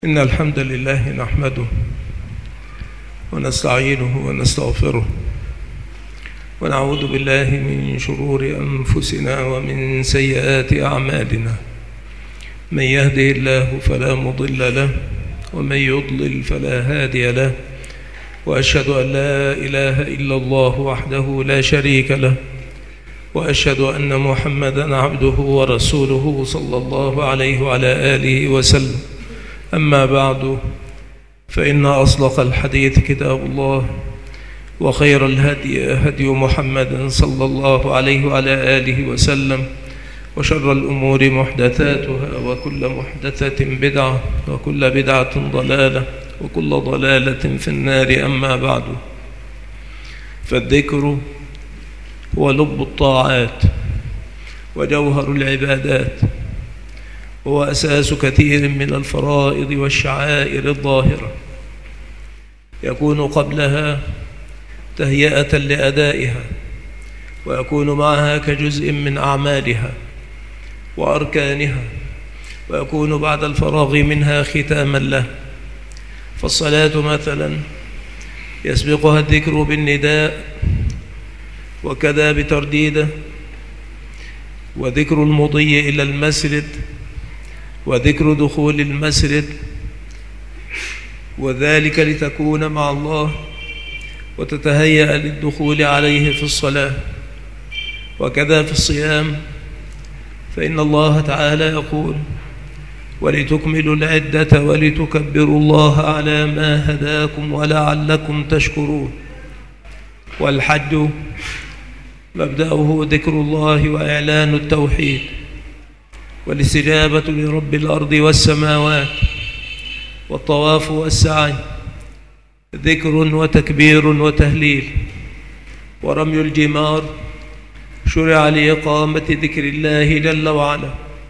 إن الحمد لله نحمده ونستعينه ونستغفره ونعوذ بالله من شرور أنفسنا ومن سيئات أعمالنا. من يهده الله فلا مضل له ومن يضلل فلا هادي له، وأشهد أن لا إله إلا الله وحده لا شريك له، وأشهد أن محمدًا عبده ورسوله صلى الله عليه وعلى آله وسلم. أما بعد، فإن أصدق الحديث كتاب الله، وخير الهدي هدي محمد صلى الله عليه وعلى آله وسلم، وشر الأمور محدثاتها، وكل محدثة بدعة، وكل بدعة ضلالة، وكل ضلالة في النار. أما بعد، فالذكر هو لب الطاعات وجوهر العبادات، هو أساس كثير من الفرائض والشعائر الظاهرة، يكون قبلها تهيئة لأدائها، ويكون معها كجزء من أعمالها وأركانها، ويكون بعد الفراغ منها ختاما له. فالصلاة مثلا يسبقها الذكر بالنداء، وكذا بترديده، وذكر المضي إلى المسجد، وذكر دخول المسجد، وذلك لتكون مع الله وتتهيأ للدخول عليه في الصلاة. وكذا في الصيام، فإن الله تعالى يقول: ولتكملوا العدة ولتكبروا الله على ما هداكم ولعلكم تشكرون. والحج مبدأه ذكر الله وإعلان التوحيد والاستجابة لرب الأرض والسماوات، والطواف والسعي ذكر وتكبير وتهليل، ورمي الجمار شرع لإقامة ذكر الله جل وعلا.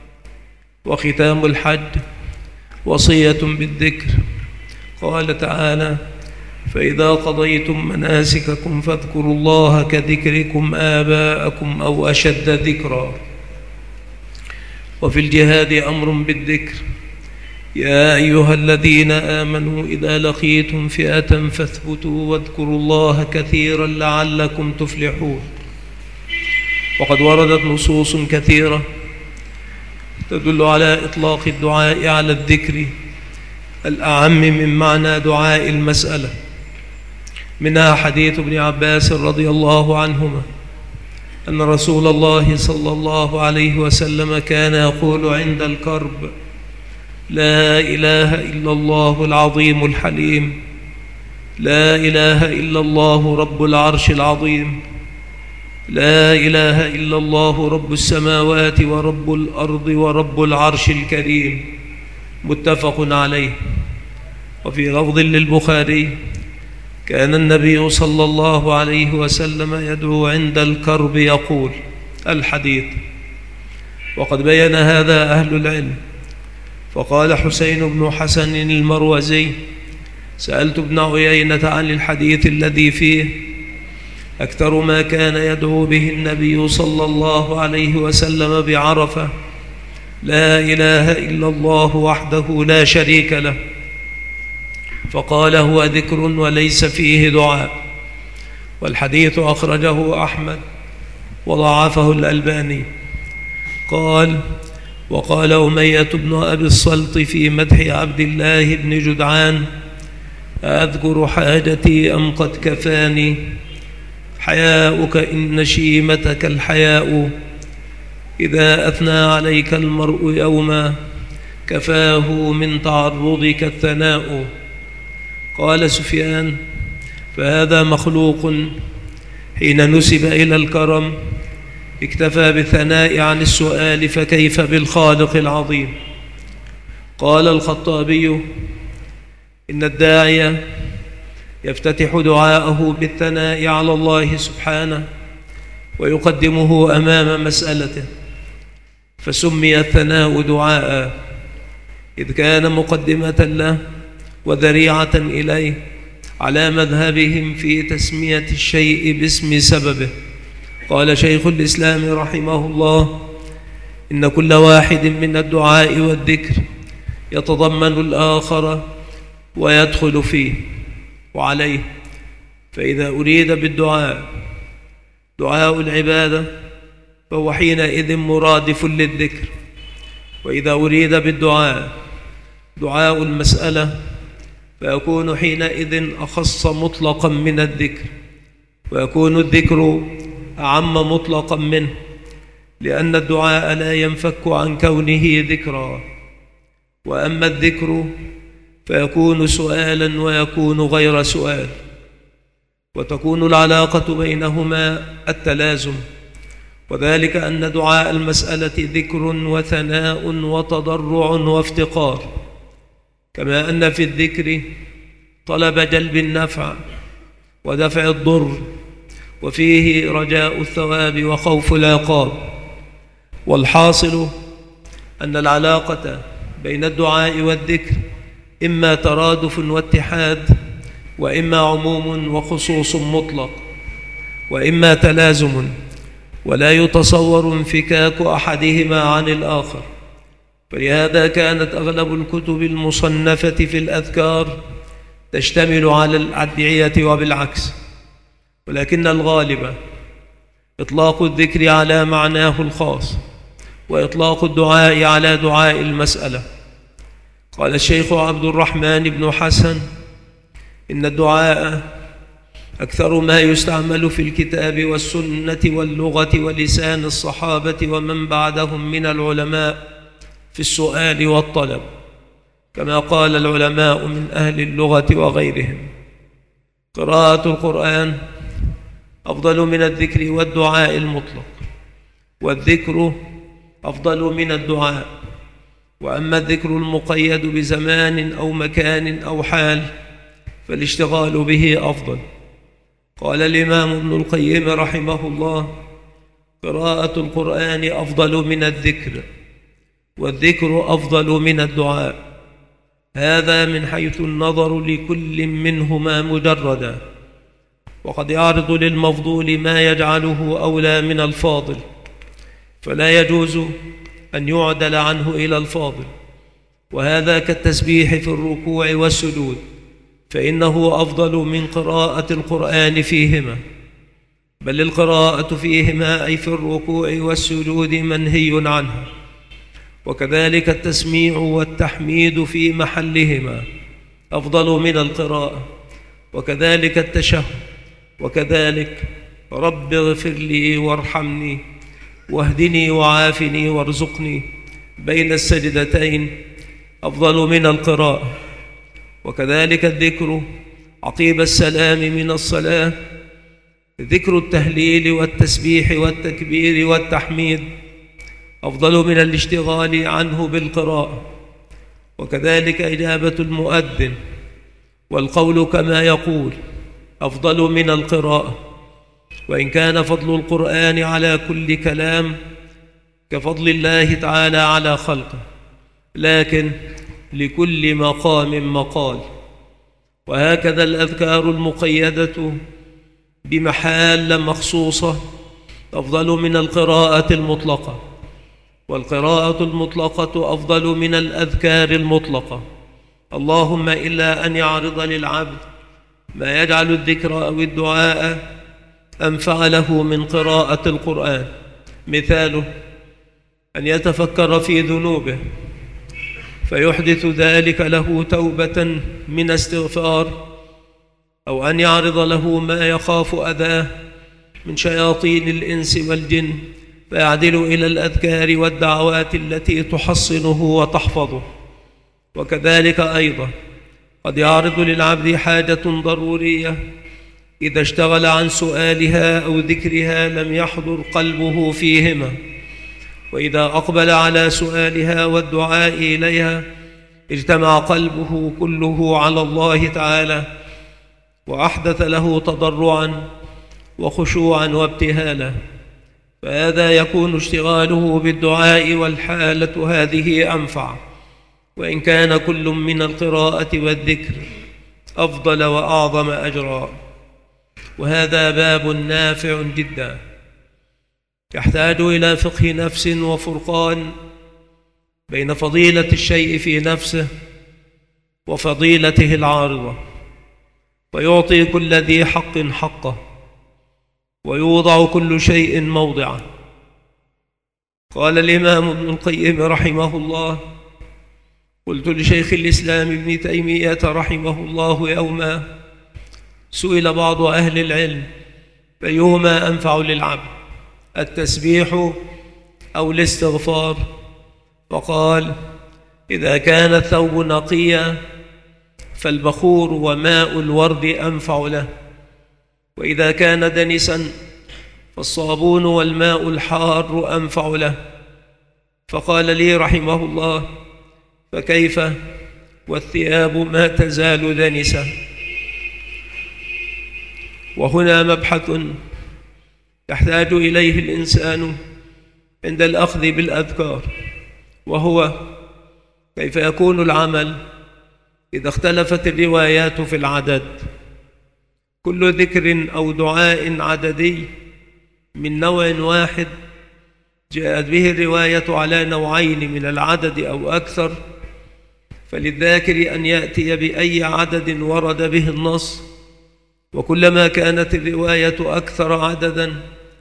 وختام الحج وصية بالذكر، قال تعالى: فإذا قضيتم مناسككم فاذكروا الله كذكركم آباءكم أو أشد ذكرا. وفي الجهاد أمر بالذكر: يا أيها الذين آمنوا إذا لقيتم فئة فاثبتوا واذكروا الله كثيرا لعلكم تفلحون. وقد وردت نصوص كثيرة تدل على إطلاق الدعاء على الذكر الأعم من معنى دعاء المسألة، منها حديث ابن عباس رضي الله عنهما أن رسول الله صلى الله عليه وسلم كان يقول عند الكرب: لا إله إلا الله العظيم الحليم، لا إله إلا الله رب العرش العظيم، لا إله إلا الله رب السماوات ورب الأرض ورب العرش الكريم. متفق عليه. وفي لفظ للبخاري: كان النبي صلى الله عليه وسلم يدعو عند الكرب يقول. الحديث. وقد بين هذا أهل العلم، فقال حسين بن حسن المروزي: سألت ابن عيينة عن الحديث الذي فيه: أكثر ما كان يدعو به النبي صلى الله عليه وسلم بعرفة لا إله إلا الله وحده لا شريك له. فقال: هو ذكر وليس فيه دعاء. والحديث أخرجه أحمد وضعفه الألباني. قال: وقال أمية بن أبي الصلت في مدح عبد الله بن جدعان: أذكر حاجتي أم قد كفاني؟ حياؤك إن شيمتك الحياء، إذا أثنى عليك المرء يوما كفاه من تعرضك الثناء. قال سفيان: فهذا مخلوق حين نسب إلى الكرم اكتفى بالثناء عن السؤال، فكيف بالخالق العظيم؟ قال الخطابي: إن الداعية يفتتح دعاءه بالثناء على الله سبحانه ويقدمه أمام مسألته، فسمي الثناء دعاء إذ كان مقدمة له وذريعة إليه، على مذهبهم في تسمية الشيء باسم سببه. قال شيخ الإسلام رحمه الله: إن كل واحد من الدعاء والذكر يتضمن الآخر ويدخل فيه وعليه. فإذا أريد بالدعاء دعاء العبادة فهو حينئذ مرادف للذكر، وإذا أريد بالدعاء دعاء المسألة فيكون حينئذ أخص مطلقا من الذكر، ويكون الذكر أعم مطلقا منه، لأن الدعاء لا ينفك عن كونه ذكرا. وأما الذكر فيكون سؤالا ويكون غير سؤال، وتكون العلاقة بينهما التلازم، وذلك أن دعاء المسألة ذكر وثناء وتضرع وافتقار، كما أن في الذكر طلب جلب النفع ودفع الضر، وفيه رجاء الثواب وخوف العقاب. والحاصل أن العلاقة بين الدعاء والذكر إما ترادف واتحاد، وإما عموم وخصوص مطلق، وإما تلازم، ولا يتصور انفكاك أحدهما عن الآخر. فلهذا كانت أغلب الكتب المصنفة في الأذكار تشتمل على الأدعية وبالعكس، ولكن الغالب إطلاق الذكر على معناه الخاص، وإطلاق الدعاء على دعاء المسألة. قال الشيخ عبد الرحمن بن حسن: إن الدعاء أكثر ما يستعمل في الكتاب والسنة واللغة ولسان الصحابة ومن بعدهم من العلماء في السؤال والطلب، كما قال العلماء من أهل اللغة وغيرهم. قراءة القرآن أفضل من الذكر والدعاء المطلق، والذكر أفضل من الدعاء. وأما الذكر المقيد بزمان أو مكان أو حال فالاشتغال به أفضل. قال الإمام ابن القيم رحمه الله: قراءة القرآن أفضل من الذكر، والذكر أفضل من الدعاء. هذا من حيث النظر لكل منهما مجردا، وقد يعرض للمفضول ما يجعله أولى من الفاضل، فلا يجوز أن يعدل عنه إلى الفاضل. وهذا كالتسبيح في الركوع والسجود، فإنه أفضل من قراءة القرآن فيهما، بل القراءة فيهما أي في الركوع والسجود منهي عنها. وكذلك التسميع والتحميد في محلهما أفضل من القراءة، وكذلك التشهد، وكذلك رب اغفر لي وارحمني واهدني وعافني وارزقني بين السجدتين أفضل من القراءة. وكذلك الذكر عقيب السلام من الصلاة، ذكر التهليل والتسبيح والتكبير والتحميد أفضل من الاشتغال عنه بالقراءة. وكذلك إجابة المؤذن والقول كما يقول أفضل من القراءة، وإن كان فضل القرآن على كل كلام كفضل الله تعالى على خلقه، لكن لكل مقام مقال. وهكذا الأذكار المقيدة بمحال مخصوصة أفضل من القراءة المطلقة، والقراءة المطلقة أفضل من الأذكار المطلقة، اللهم إلا أن يعرض للعبد ما يجعل الذكر أو الدعاء أنفع له من قراءة القرآن. مثاله أن يتفكر في ذنوبه فيحدث ذلك له توبة من استغفار، أو أن يعرض له ما يخاف أذاه من شياطين الإنس والجن فيعدل إلى الأذكار والدعوات التي تحصنه وتحفظه. وكذلك أيضا قد يعرض للعبد حاجة ضرورية إذا اشتغل عن سؤالها أو ذكرها لم يحضر قلبه فيهما، وإذا أقبل على سؤالها والدعاء إليها اجتمع قلبه كله على الله تعالى، وأحدث له تضرعا وخشوعا وابتهالا، فهذا يكون اشتغاله بالدعاء والحالة هذه أنفع، وإن كان كل من القراءة والذكر أفضل وأعظم أجرا. وهذا باب نافع جدا يحتاج إلى فقه نفس وفرقان بين فضيلة الشيء في نفسه وفضيلته العارضة، ويعطي كل ذي حق حقه، ويوضع كل شيء موضعه. قال الإمام ابن القيم رحمه الله: قلت لشيخ الإسلام ابن تيمية رحمه الله يوما: سئل بعض أهل العلم أيهما أنفع للعبد، التسبيح أو الاستغفار؟ فقال: إذا كان الثوب نقيا فالبخور وماء الورد أنفع له، وإذا كان دنسا فالصابون والماء الحار أنفع له. فقال لي رحمه الله: فكيف والثياب ما تزال دنسة؟ وهنا مبحث يحتاج إليه الإنسان عند الأخذ بالأذكار، وهو كيف يكون العمل إذا اختلفت الروايات في العدد. كل ذكر أو دعاء عددي من نوع واحد جاءت به الرواية على نوعين من العدد أو أكثر، فللذاكر أن يأتي بأي عدد ورد به النص، وكلما كانت الرواية أكثر عددا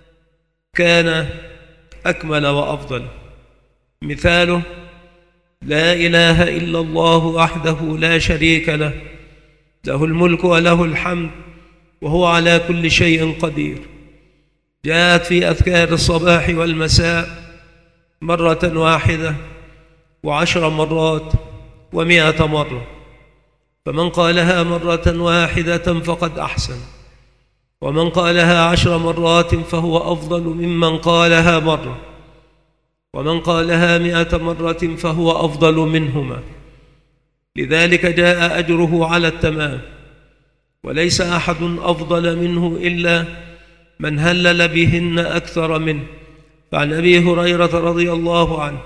كان أكمل وأفضل. مثاله: لا إله إلا الله وحده لا شريك له، له الملك وله الحمد وهو على كل شيء قدير. جاءت في أذكار الصباح والمساء مرة واحدة و10 مرات و100 مرة، فمن قالها مرة واحدة فقد أحسن، ومن قالها 10 مرات فهو أفضل ممن قالها مرة، ومن قالها 100 مرة فهو أفضل منهما. لذلك جاء أجره على التمام، وليس أحد أفضل منه إلا من هلل بهن أكثر منه. فعن أبي هريرة رضي الله عنه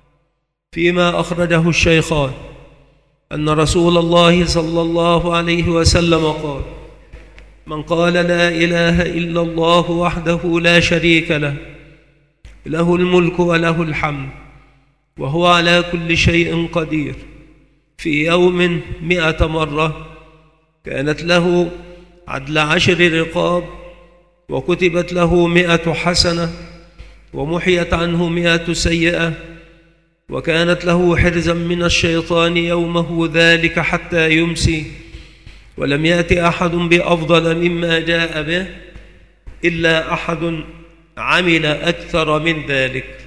فيما أخرجه الشيخان أن رسول الله صلى الله عليه وسلم قال: من قال لا إله إلا الله وحده لا شريك له، له الملك وله الحمد وهو على كل شيء قدير، في يوم 100 مرة، كانت له عدل 10 رقاب، وكتبت له 100 حسنة، ومحيت عنه 100 سيئة، وكانت له حرزا من الشيطان يومه ذلك حتى يمسي، ولم يأت أحد بأفضل مما جاء به إلا أحد عمل أكثر من ذلك.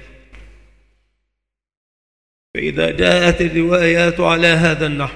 فإذا جاءت الروايات على هذا النحو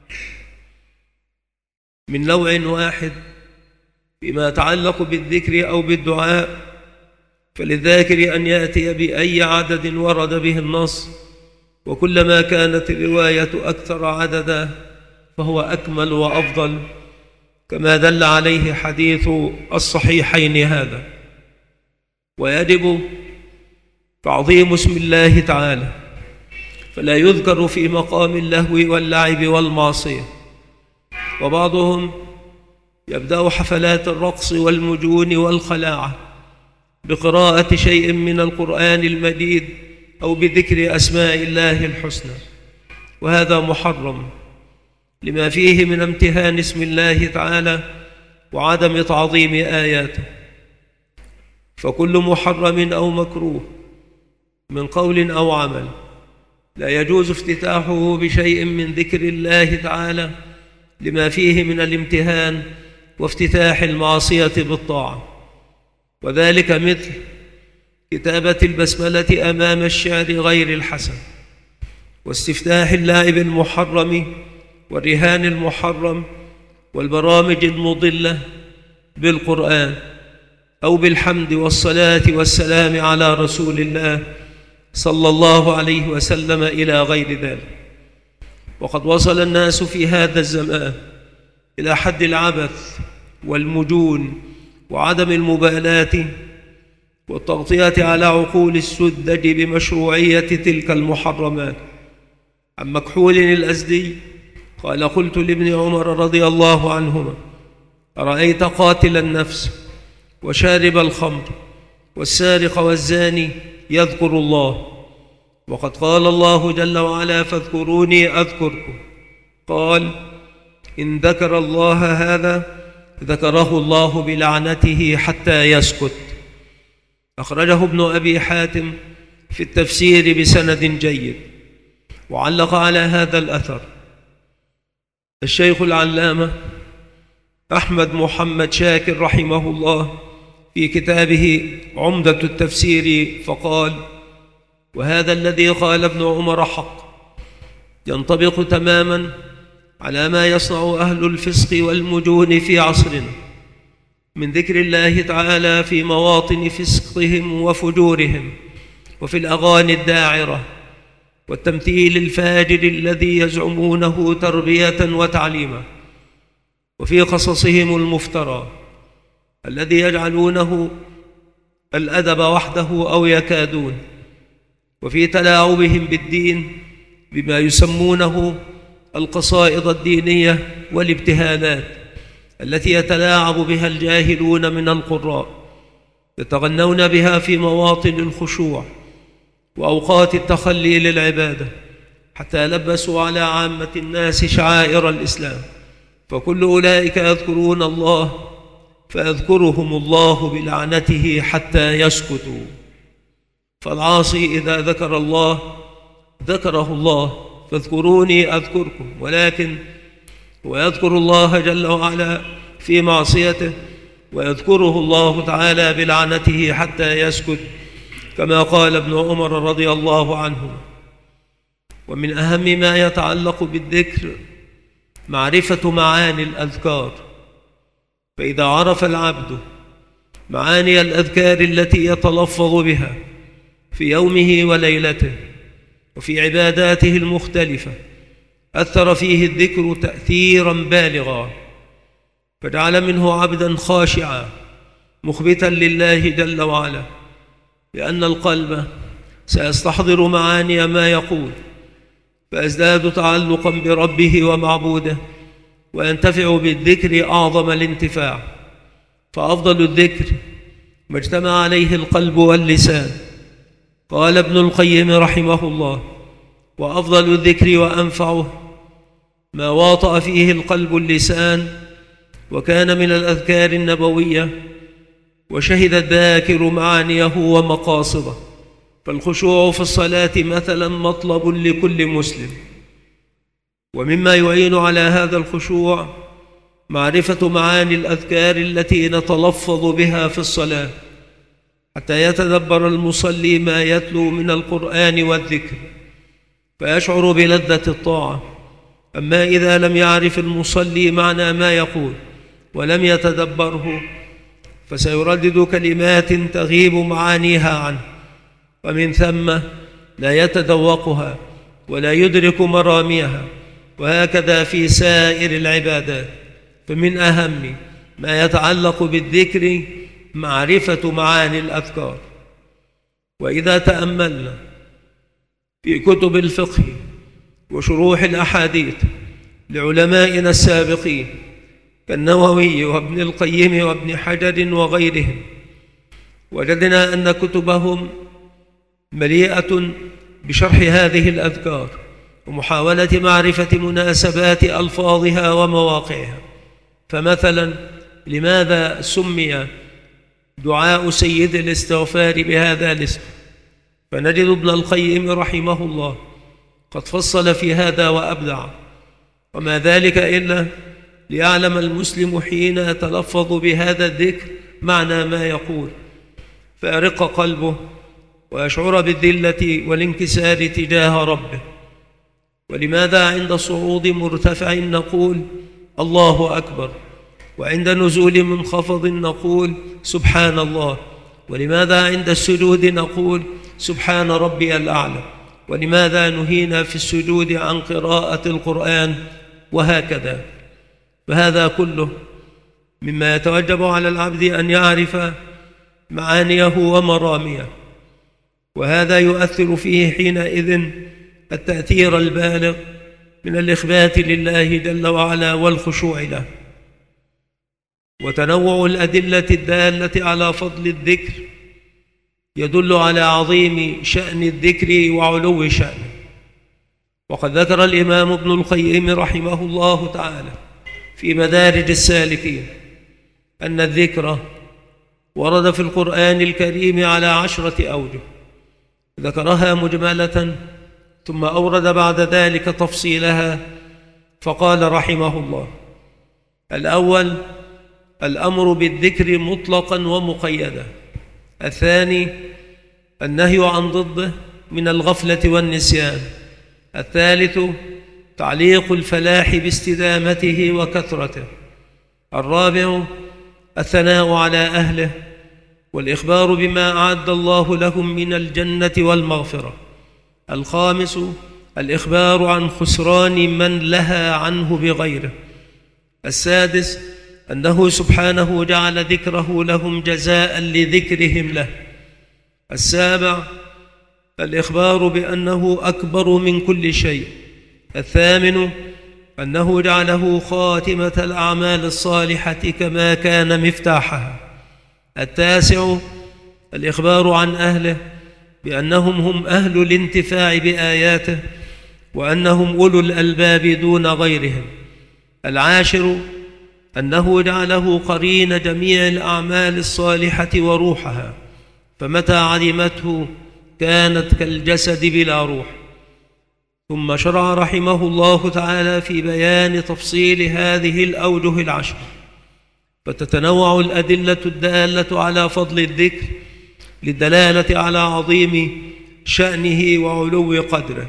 من نوع واحد فيما يتعلق بالذكر أو بالدعاء، فللذاكر أن يأتي بأي عدد ورد به النص، وكلما كانت الرواية أكثر عددا فهو أكمل وأفضل، كما دل عليه حديث الصحيحين هذا. ويجب تعظيم اسم الله تعالى، فلا يذكر في مقام اللهو واللعب والمعصية. وبعضهم يبدأ حفلات الرقص والمجون والخلاعة بقراءة شيء من القرآن المجيد أو بذكر أسماء الله الحسنى، وهذا محرم لما فيه من امتهان اسم الله تعالى وعدم تعظيم آياته. فكل محرم أو مكروه من قول أو عمل لا يجوز افتتاحه بشيء من ذكر الله تعالى لما فيه من الامتهان وافتتاح المعصية بالطاعة، وذلك مثل كتابة البسملة أمام الشعر غير الحسن، واستفتاح اللعب المحرم والرهان المحرم والبرامج المضلة بالقرآن أو بالحمد والصلاة والسلام على رسول الله صلى الله عليه وسلم إلى غير ذلك. وقد وصل الناس في هذا الزمان إلى حد العبث والمجون وعدم المبالاة والتغطية على عقول السذج بمشروعية تلك المحرمات. عن مكحول الأزدي قال: قلت لابن عمر رضي الله عنهما: أرأيت قاتل النفس وشارب الخمر والسارق والزاني يذكر الله، وقد قال الله جل وعلا: فاذكروني أذكركم. قال: إن ذكر الله هذا ذكره الله بلعنته حتى يسكت. أخرجه ابن أبي حاتم في التفسير بسند جيد. وعلق على هذا الأثر الشيخ العلامة أحمد محمد شاكر رحمه الله في كتابه عمدة التفسير، فقال: وهذا الذي قال ابن عمر حق، ينطبق تماما على ما يصنع أهل الفسق والمجون في عصرنا من ذكر الله تعالى في مواطن فسقهم وفجورهم، وفي الأغاني الداعرة والتمثيل الفاجر الذي يزعمونه تربية وتعليما، وفي قصصهم المفترى الذي يجعلونه الأدب وحده أو يكادون، وفي تلاعبهم بالدين بما يسمونه القصائد الدينية والابتهالات التي يتلاعب بها الجاهلون من القراء، يتغنون بها في مواطن الخشوع وأوقات التخلي للعبادة، حتى لبسوا على عامة الناس شعائر الإسلام. فكل أولئك يذكرون الله فيذكرهم الله بلعنته حتى يسكتوا. فالعاصي إذا ذكر الله ذكره الله، فاذكروني أذكركم، ولكن هو يذكر الله جل وعلا في معصيته ويذكره الله تعالى بلعنته حتى يسكت، كما قال ابن عمر رضي الله عنه. ومن أهم ما يتعلق بالذكر معرفة معاني الأذكار، فإذا عرف العبد معاني الأذكار التي يتلفظ بها في يومه وليلته وفي عباداته المختلفة، أثر فيه الذكر تأثيرا بالغا، فجعل منه عبدا خاشعا مخبتا لله جل وعلا، لأن القلب سيستحضر معاني ما يقول، فيزداد تعلقا بربه ومعبوده، وينتفع بالذكر أعظم الانتفاع. فأفضل الذكر ما اجتمع عليه القلب واللسان. قال ابن القيم رحمه الله: وأفضل الذكر وأنفعه ما واطأ فيه القلب اللسان، وكان من الأذكار النبوية، وشهد الذاكر معانيه ومقاصده. فالخشوع في الصلاة مثلا مطلب لكل مسلم، ومما يعين على هذا الخشوع معرفة معاني الأذكار التي نتلفظ بها في الصلاة، حتى يتدبر المصلي ما يتلو من القرآن والذكر فيشعر بلذة الطاعة. أما إذا لم يعرف المصلي معنى ما يقول ولم يتدبره، فسيردد كلمات تغيب معانيها عنه، ومن ثم لا يتذوقها ولا يدرك مراميها. وهكذا في سائر العبادات. فمن أهم ما يتعلق بالذكر معرفة معاني الأذكار. وإذا تأملنا في كتب الفقه وشروح الأحاديث لعلمائنا السابقين كالنووي وابن القيم وابن حجر وغيرهم، وجدنا أن كتبهم مليئة بشرح هذه الأذكار ومحاولة معرفة مناسبات ألفاظها ومواقعها. فمثلا لماذا سمي دعاء سيد الاستغفار بهذا الاسم؟ فنجد ابن القيم رحمه الله قد فصل في هذا وأبدع، وما ذلك إلا ليعلم المسلم حين يتلفظ بهذا الذكر معنى ما يقول، فيرق قلبه ويشعر بالذلة والانكسار تجاه ربه. ولماذا عند صعود مرتفع نقول الله أكبر، وعند نزول منخفض نقول سبحان الله؟ ولماذا عند السجود نقول سبحان ربي الأعلى؟ ولماذا نهينا في السجود عن قراءة القرآن؟ وهكذا. فهذا كله مما يتوجب على العبد أن يعرف معانيه ومراميه، وهذا يؤثر فيه حينئذ التأثير البالغ من الإخبات لله جل وعلا والخشوع له. وتنوع الأدلة الدالة على فضل الذكر يدل على عظيم شأن الذكر وعلو شأنه. وقد ذكر الإمام ابن القيم رحمه الله تعالى في مدارج السالكين أن الذكر ورد في القرآن الكريم على 10 أوجه، ذكرها مجملة ثم أورد بعد ذلك تفصيلها، فقال رحمه الله: الأول الأمر بالذكر مطلقا ومقيدا. الثاني النهي عن ضده من الغفلة والنسيان. الثالث تعليق الفلاح باستدامته وكثرته. الرابع الثناء على أهله والإخبار بما أعد الله لهم من الجنة والمغفرة. الخامس الإخبار عن خسران من لها عنه بغيره. السادس أنه سبحانه جعل ذكره لهم جزاء لذكرهم له. السابع الإخبار بأنه أكبر من كل شيء. الثامن أنه جعله خاتمة الأعمال الصالحة كما كان مفتاحها. التاسع الإخبار عن أهله بأنهم هم أهل الانتفاع بآياته وأنهم أولو الألباب دون غيرهم. العاشر أنه جعله قرين جميع الأعمال الصالحة وروحها، فمتى عدمته كانت كالجسد بلا روح. ثم شرع رحمه الله تعالى في بيان تفصيل هذه الأوجه 10، فتتنوع الأدلة الدالة على فضل الذكر للدلالة على عظيم شأنه وعلو قدره.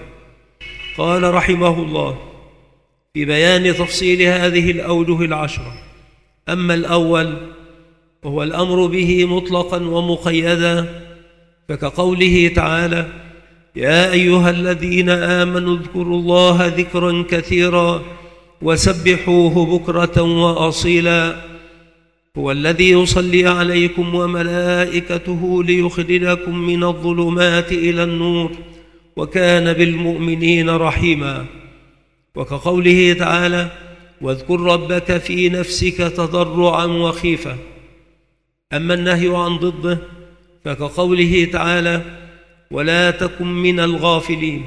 قال رحمه الله في بيان تفصيل هذه الأوجه 10: أما الأول وهو الأمر به مطلقا ومقيدا، فكقوله تعالى: يا أيها الذين آمنوا اذكروا الله ذكرا كثيرا وسبحوه بكرة وأصيلا، هو الذي يصلي عليكم وملائكته ليخرجكم من الظلمات إلى النور وكان بالمؤمنين رحيما. وكقوله تعالى: واذكر ربك في نفسك تضرعا وخيفة. أما النهي عن ضده فكقوله تعالى: ولا تكن من الغافلين.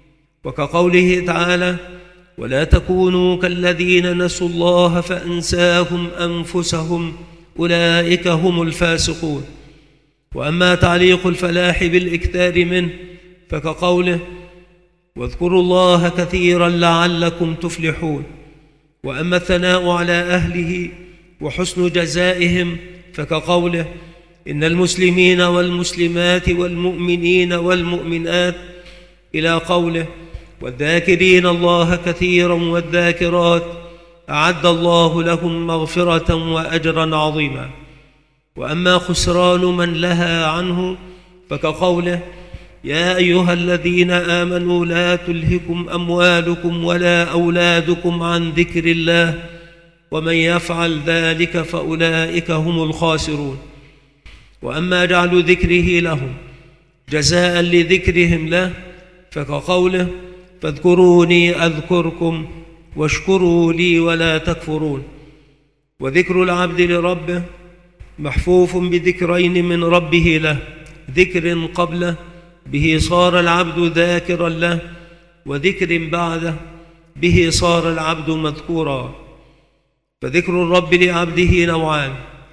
وكقوله تعالى: ولا تكونوا كالذين نسوا الله فأنساهم أنفسهم أولئك هم الفاسقون. وأما تعليق الفلاح بالإكثار منه فكقوله: واذكروا الله كثيرا لعلكم تفلحون. وأما الثناء على أهله وحسن جزائهم فكقوله: إن المسلمين والمسلمات والمؤمنين والمؤمنات إلى قوله: والذاكرين الله كثيرا والذاكرات أعد الله لهم مغفرة وأجرا عظيما. وأما خسران من لها عنه فكقوله: يا أيها الذين آمنوا لا تلهكم أموالكم ولا أولادكم عن ذكر الله ومن يفعل ذلك فأولئك هم الخاسرون. وأما جعل ذكره لهم جزاء لذكرهم له فكقوله: فاذكروني أذكركم واشكروا لي ولا تكفرون. وذكر العبد لربه محفوف بذكرين من ربه له: ذكر قبله به صار العبد ذاكرا له، وذكر بعده به صار العبد مذكورا. فذكر الرب لعبده نوعان: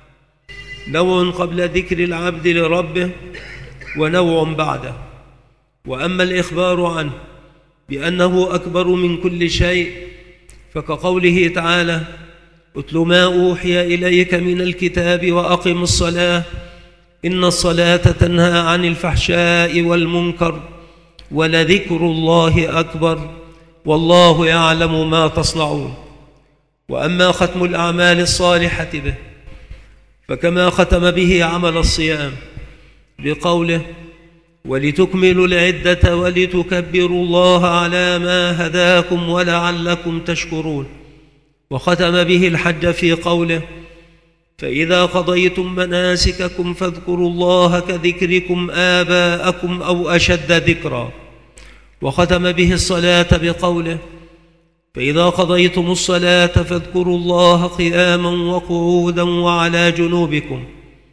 نوع قبل ذكر العبد لربه ونوع بعده. وأما الإخبار عنه بأنه أكبر من كل شيء فكقوله تعالى: اتل ما أوحي إليك من الكتاب وأقم الصلاة إن الصلاة تنهى عن الفحشاء والمنكر ولذكر الله أكبر والله يعلم ما تصنعون. وأما ختم الأعمال الصالحة به فكما ختم به عمل الصيام بقوله: ولتكملوا العدة ولتكبروا الله على ما هداكم ولعلكم تشكرون. وختم به الحج في قوله: فإذا قضيتم مناسككم فاذكروا الله كذكركم آباءكم أو أشد ذكرا. وختم به الصلاة بقوله: فإذا قضيتم الصلاة فاذكروا الله قياما وقعودا وعلى جنوبكم.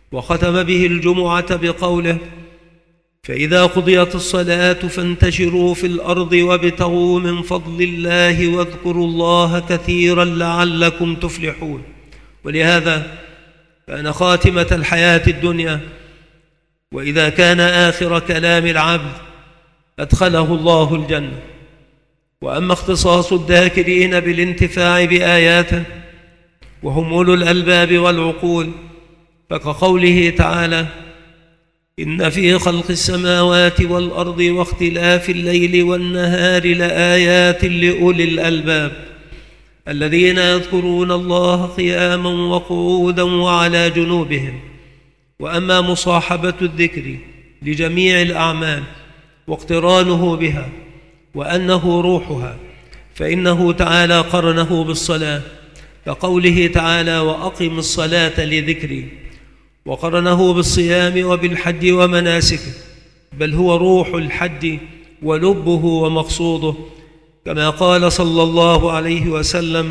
وختم به الجمعة بقوله: فإذا قضيت الصلاة فانتشروا في الأرض وابتغوا من فضل الله واذكروا الله كثيرا لعلكم تفلحون. ولهذا كان خاتمة الحياة الدنيا، وإذا كان آخر كلام العبد أدخله الله الجنة. وأما اختصاص الذاكرين بالانتفاع بآياته وهم أولو الألباب والعقول، فكقوله تعالى: إن في خلق السماوات والأرض واختلاف الليل والنهار لآيات لأولي الألباب الذين يذكرون الله قياما وقعودا وعلى جنوبهم. وأما مصاحبة الذكر لجميع الأعمال واقترانه بها وأنه روحها، فإنه تعالى قرنه بالصلاة كقوله تعالى: وأقم الصلاة لذكري، وقرنه بالصيام وبالحج ومناسكه، بل هو روح الحج ولبه ومقصوده، كما قال صلى الله عليه وسلم: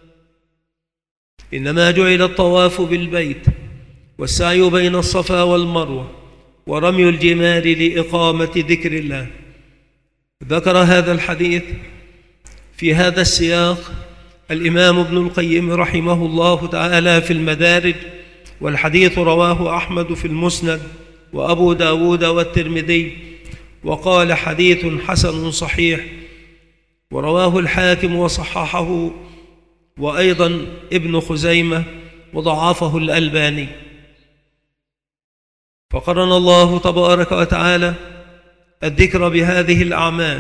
إنما جعل الطواف بالبيت والسعي بين الصفا والمروة ورمي الجمار لإقامة ذكر الله. ذكر هذا الحديث في هذا السياق الإمام ابن القيم رحمه الله تعالى في المدارج، والحديث رواه أحمد في المسند وأبو داود والترمذي، وقال: حديث حسن صحيح. ورواه الحاكم وصححه، وأيضا ابن خزيمة، وضعفه الألباني. فقرن الله تبارك وتعالى الذكر بهذه الأعمال،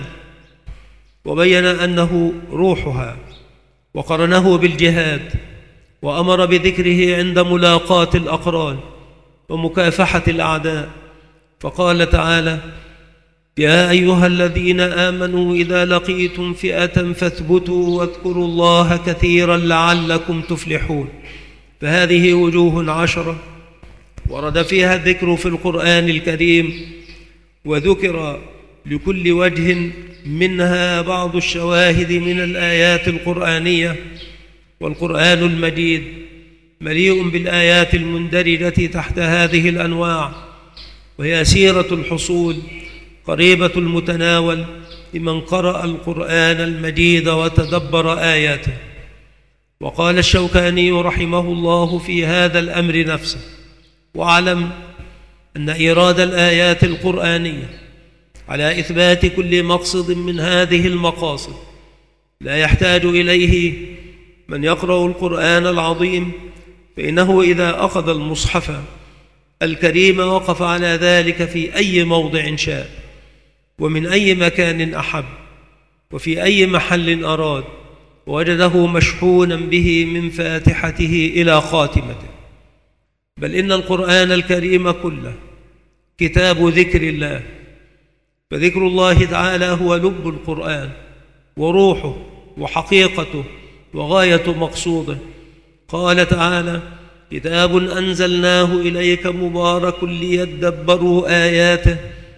وبين أنه روحها، وقرنه بالجهاد، وأمر بذكره عند ملاقاة الأقران ومكافحة الأعداء، فقال تعالى: يا أيها الذين آمنوا إذا لقيتم فئة فاثبتوا واذكروا الله كثيرا لعلكم تفلحون. فهذه وجوه 10 ورد فيها الذكر في القرآن الكريم، وذكر لكل وجه منها بعض الشواهد من الآيات القرآنية. والقرآن المجيد مليء بالآيات المندرجة تحت هذه الأنواع، وهي سيرة الحصول قريبة المتناول لمن قرأ القرآن المجيد وتدبر آياته. وقال الشوكاني رحمه الله في هذا الأمر نفسه: واعلم أن إيراد الآيات القرآنية على إثبات كل مقصد من هذه المقاصد لا يحتاج إليه من يقرأ القرآن العظيم، فإنه إذا أخذ المصحف الكريم وقف على ذلك في أي موضع شاء، ومن أي مكان أحب، وفي أي محل أراد، ووجده مشحونا به من فاتحته إلى خاتمته. بل إن القرآن الكريم كله كتاب ذكر الله، فذكر الله تعالى هو لب القرآن وروحه وحقيقته وغاية مقصوده. قال تعالى: كتاب أنزلناه إليك مبارك ليدبروا آياته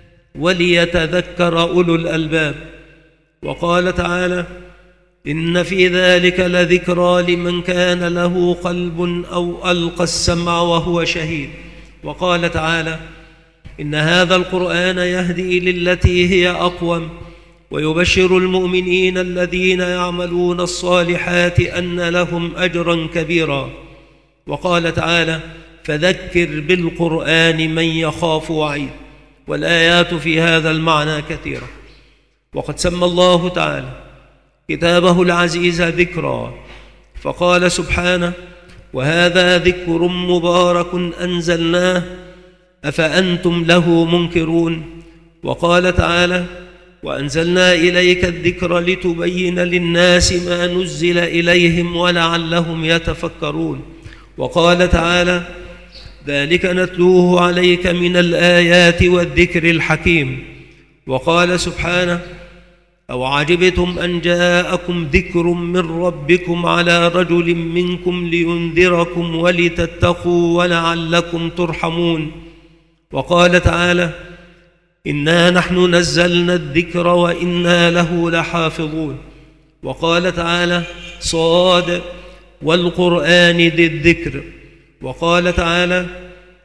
وليتذكر أولو الألباب. وقال تعالى: إن في ذلك لذكرى لمن كان له قلب أو ألقى السمع وهو شهيد. وقال تعالى: إن هذا القرآن يهدي للتي هي أقوم ويبشر المؤمنين الذين يعملون الصالحات أن لهم أجرا كبيرا. وقال تعالى: فذكر بالقرآن من يخاف وعيد. والآيات في هذا المعنى كثيرة. وقد سمى الله تعالى كتابه العزيز ذكرا، فقال سبحانه: وهذا ذكر مبارك أنزلناه أفأنتم له منكرون. وقال تعالى: وأنزلنا إليك الذكر لتبين للناس ما نزل إليهم ولعلهم يتفكرون. وقال تعالى: ذلك نتلوه عليك من الآيات والذكر الحكيم. وقال سبحانه: أو عجبتم أن جاءكم ذكر من ربكم على رجل منكم لينذركم ولتتقوا ولعلكم ترحمون. وقال تعالى: إنا نحن نزلنا الذكر وإنا له لحافظون. وقال تعالى: صاد والقرآن ذي الذكر. وقال تعالى: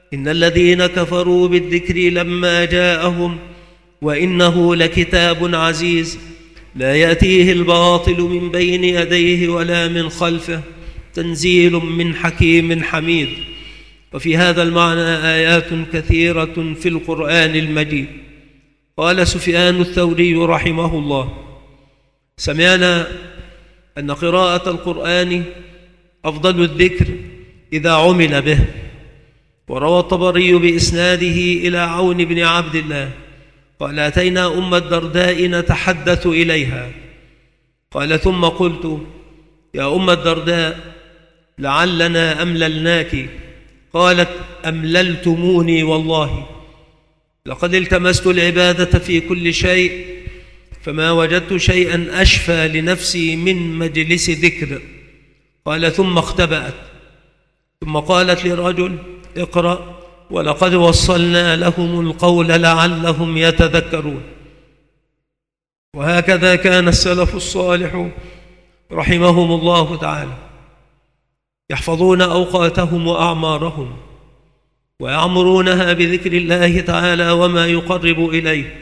إن الذين كفروا بالذكر لما جاءهم وإنه لكتاب عزيز لا يأتيه الباطل من بين يديه ولا من خلفه تنزيل من حكيم حميد. وفي هذا المعنى آيات كثيرة في القرآن المجيد. قال سفيان الثوري رحمه الله: سمعنا أن قراءة القرآن أفضل الذكر إذا عمل به. وروى الطبري بإسناده إلى عون بن عبد الله قال: أتينا أم الدرداء نتحدث إليها، قال: ثم قلت: يا أم الدرداء لعلنا أمللناك. قالت: أمللتموني والله، لقد التمست العبادة في كل شيء فما وجدت شيئا أشفى لنفسي من مجلس ذكر. قال: ثم اختبأت، ثم قالت لرجل: اقرأ ولقد وصلنا لهم القول لعلهم يتذكرون. وهكذا كان السلف الصالح رحمهم الله تعالى يحفظون أوقاتهم وأعمارهم ويعمرونها بذكر الله تعالى وما يقرب إليه.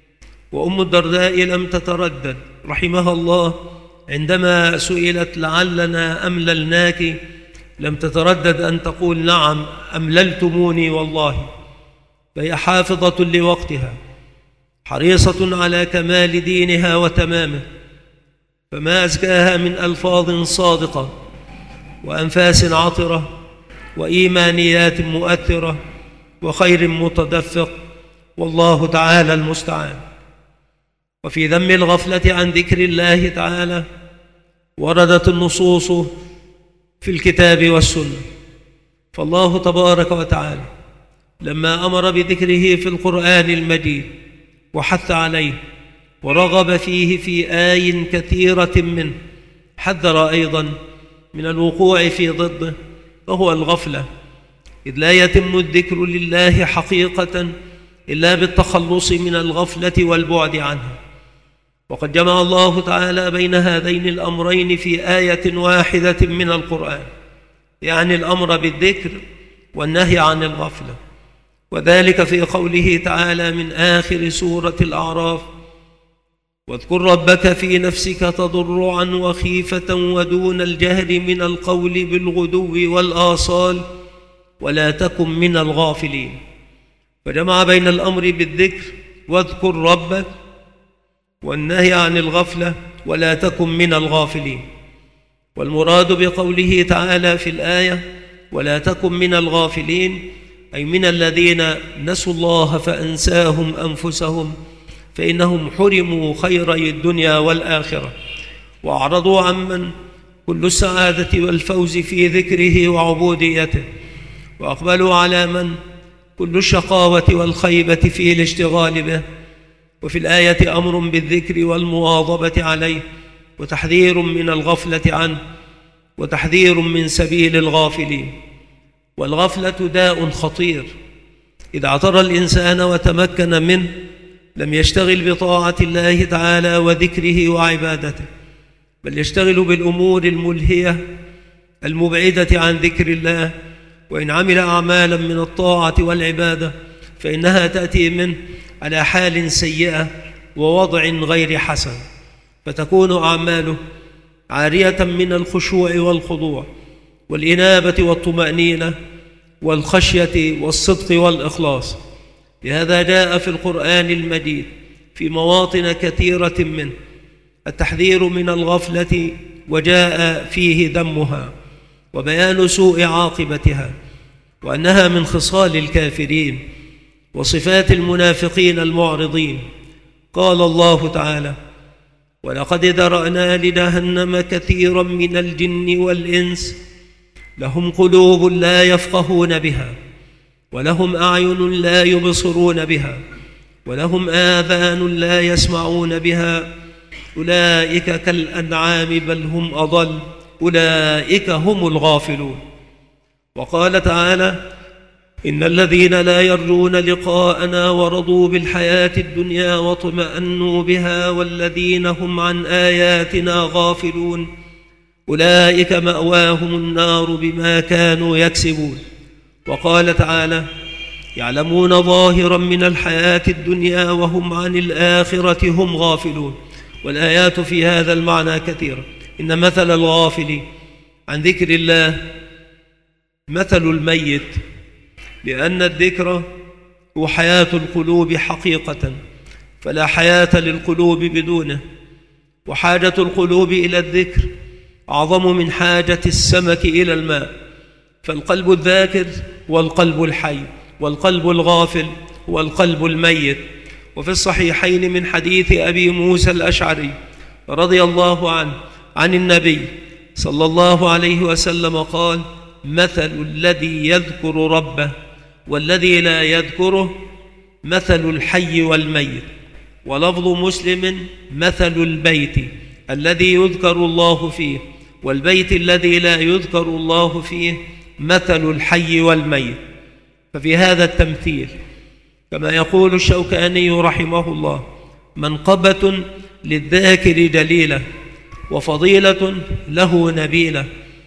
وأم الدرداء لم تتردد رحمها الله عندما سئلت: لعلنا أمللناك، لم تتردد أن تقول: نعم أمللتموني والله. فهي حافظة لوقتها، حريصة على كمال دينها وتمامه، فما أزكاها من ألفاظ صادقة وأنفاس عطرة وإيمانيات مؤثرة وخير متدفق، والله تعالى المستعان. وفي ذم الغفلة عن ذكر الله تعالى وردت النصوص في الكتاب والسنة. فالله تبارك وتعالى لما أمر بذكره في القرآن المجيد وحث عليه ورغب فيه في آي كثيرة منه، حذر أيضا من الوقوع في ضده فهو الغفلة، إذ لا يتم الذكر لله حقيقة إلا بالتخلص من الغفلة والبعد عنها. وقد جمع الله تعالى بين هذين الأمرين في آية واحدة من القرآن، يعني الأمر بالذكر والنهي عن الغفلة، وذلك في قوله تعالى من آخر سورة الأعراف: واذكر ربك في نفسك تضرعا وخيفة ودون الجهر من القول بالغدو والآصال ولا تكن من الغافلين. فجمع بين الأمر بالذكر واذكر ربك والنهي عن الغفلة ولا تكن من الغافلين. والمراد بقوله تعالى في الآية ولا تكن من الغافلين أي من الذين نسوا الله فأنساهم أنفسهم، فإنهم حرموا خيري الدنيا والآخرة وأعرضوا عمن كل السعادة والفوز في ذكره وعبوديته، وأقبلوا على من كل الشقاوة والخيبة في الاشتغال به. وفي الآية أمر بالذكر والمواظبة عليه وتحذير من الغفلة عنه وتحذير من سبيل الغافلين. والغفلة داء خطير، إذا اعترى الإنسان وتمكن منه لم يشتغل بطاعة الله تعالى وذكره وعبادته، بل يشتغل بالأمور الملهية المبعدة عن ذكر الله. وإن عمل أعمالا من الطاعة والعبادة فإنها تأتي منه على حال سيئة ووضع غير حسن، فتكون أعماله عارية من الخشوع والخضوع والإنابة والطمأنينة والخشية والصدق والإخلاص. لهذا جاء في القرآن المجيد في مواطن كثيرة منه التحذير من الغفلة، وجاء فيه ذمها وبيان سوء عاقبتها، وأنها من خصال الكافرين وصفات المنافقين المعرضين. قال الله تعالى: ولقد ذرأنا لجهنم كثيرا من الجن والإنس لهم قلوب لا يفقهون بها ولهم أعين لا يبصرون بها ولهم آذان لا يسمعون بها أولئك كالأنعام بل هم أضل أولئك هم الغافلون. وقال تعالى: إن الذين لا يرجون لقاءنا ورضوا بالحياة الدنيا واطمأنوا بها والذين هم عن آياتنا غافلون أولئك مأواهم النار بما كانوا يكسبون. وقال تعالى: يعلمون ظاهرا من الحياة الدنيا وهم عن الآخرة هم غافلون. والآيات في هذا المعنى كثيرة. إن مثل الغافل عن ذكر الله مثل الميت، لأن الذكر هو حياة القلوب حقيقة، فلا حياة للقلوب بدونه، وحاجة القلوب إلى الذكر أعظم من حاجة السمك إلى الماء. فالقلب الذاكر هو القلب الحي، والقلب الغافل هو القلب الميت. وفي الصحيحين من حديث أبي موسى الأشعري رضي الله عنه عن النبي صلى الله عليه وسلم قال: مثل الذي يذكر ربه والذي لا يذكره مثل الحي والميت. ولفظ مسلم: مثل البيت الذي يذكر الله فيه والبيت الذي لا يذكر الله فيه مثل الحي والميت. ففي هذا التمثيل كما يقول الشوكاني رحمه الله: منقبة للذاكر جليلة، وفضيلة له نبيلة،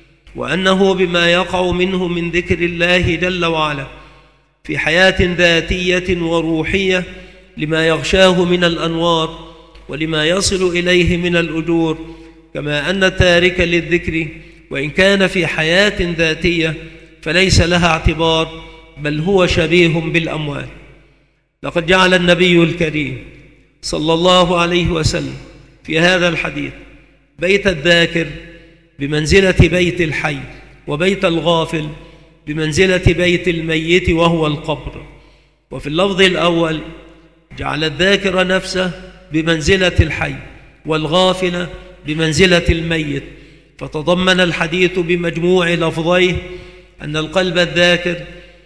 وأنه بما يقع منه من ذكر الله جل وعلا في حياة ذاتية وروحية لما يغشاه من الأنوار ولما يصل إليه من الأجور، كما أن التارك للذكر وإن كان في حياة ذاتية فليس لها اعتبار، بل هو شبيه بالأموات. لقد جعل النبي الكريم صلى الله عليه وسلم في هذا الحديث بيت الذاكر بمنزلة بيت الحي، وبيت الغافل بمنزلة بيت الميت وهو القبر. وفي اللفظ الأول جعل الذاكر نفسه بمنزلة الحي، والغافل بمنزلة الميت، فتضمن الحديث بمجموع لفظيه أن القلب الذاكر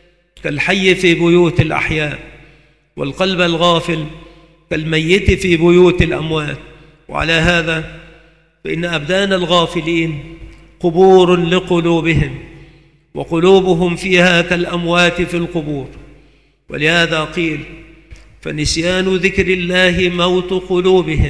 كالحي في بيوت الأحياء، والقلب الغافل كالميت في بيوت الأموات. وعلى هذا فإن أبدان الغافلين قبور لقلوبهم، وقلوبهم فيها كالأموات في القبور. ولهذا قيل: فنسيان ذكر الله موت قلوبهم،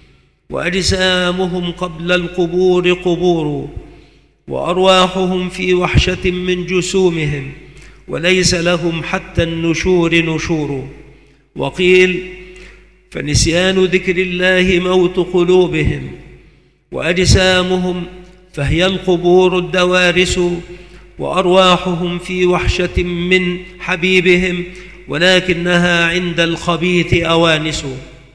وأجسامهم قبل القبور قبور، وأرواحهم في وحشة من جسومهم، وليس لهم حتى النشور نشور. وقيل: فنسيان ذكر الله موت قلوبهم، وأجسامهم فهي القبور الدوارس، وأرواحهم في وحشة من حبيبهم، ولكنها عند الخبيث أوانس.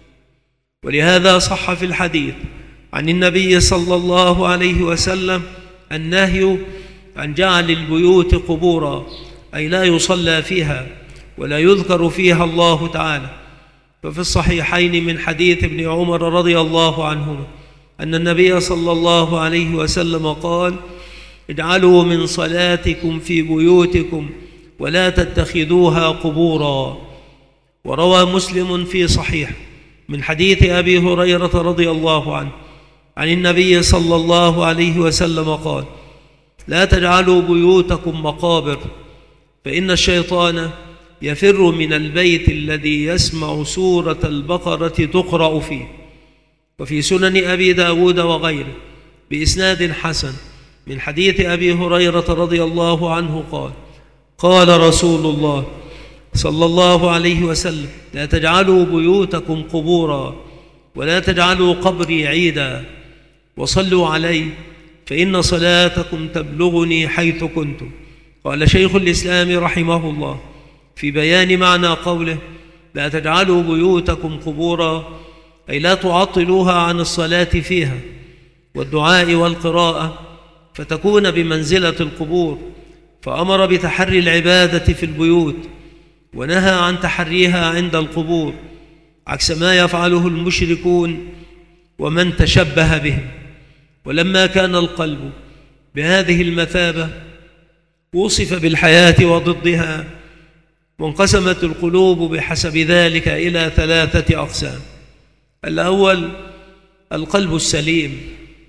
ولهذا صح في الحديث عن النبي صلى الله عليه وسلم النهي عن جعل البيوت قبورا، أي لا يصلى فيها ولا يذكر فيها الله تعالى. ففي الصحيحين من حديث ابن عمر رضي الله عنهما أن النبي صلى الله عليه وسلم قال: اجعلوا من صلاتكم في بيوتكم ولا تتخذوها قبورا. وروى مسلم في صحيح من حديث أبي هريرة رضي الله عنه عن النبي صلى الله عليه وسلم قال: لا تجعلوا بيوتكم مقابر، فإن الشيطان يفر من البيت الذي يسمع سورة البقرة تقرأ فيه. وفي سنن أبي داود وغيره بإسناد حسن من حديث أبي هريرة رضي الله عنه قال: قال رسول الله صلى الله عليه وسلم: لا تجعلوا بيوتكم قبورا، ولا تجعلوا قبري عيدا، وصلوا علي فإن صلاتكم تبلغني حيث كنتم. قال شيخ الإسلام رحمه الله في بيان معنى قوله: لا تجعلوا بيوتكم قبورا، أي لا تعطلوها عن الصلاة فيها والدعاء والقراءة فتكون بمنزلة القبور، فأمر بتحري العبادة في البيوت ونهى عن تحريها عند القبور، عكس ما يفعله المشركون ومن تشبه بهم. ولما كان القلب بهذه المثابة وصف بالحياة وضدها، وانقسمت القلوب بحسب ذلك إلى 3 أقسام. الأول القلب السليم،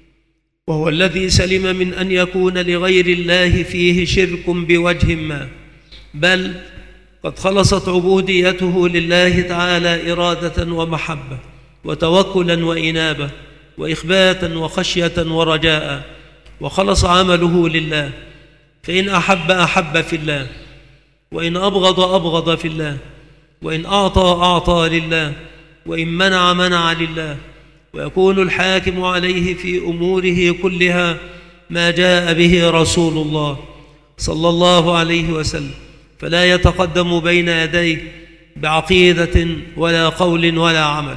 وهو الذي سلم من أن يكون لغير الله فيه شرك بوجه ما، بل قد خلصت عبوديته لله تعالى إرادة ومحبة وتوكلا وإنابة وإخباتا وخشية ورجاء، وخلص عمله لله، فإن أحب أحب في الله، وإن أبغض أبغض في الله، وإن أعطى أعطى لله، وإن منع منع لله، ويكون الحاكم عليه في أموره كلها ما جاء به رسول الله صلى الله عليه وسلم، فلا يتقدم بين يديه بعقيدة ولا قول ولا عمل.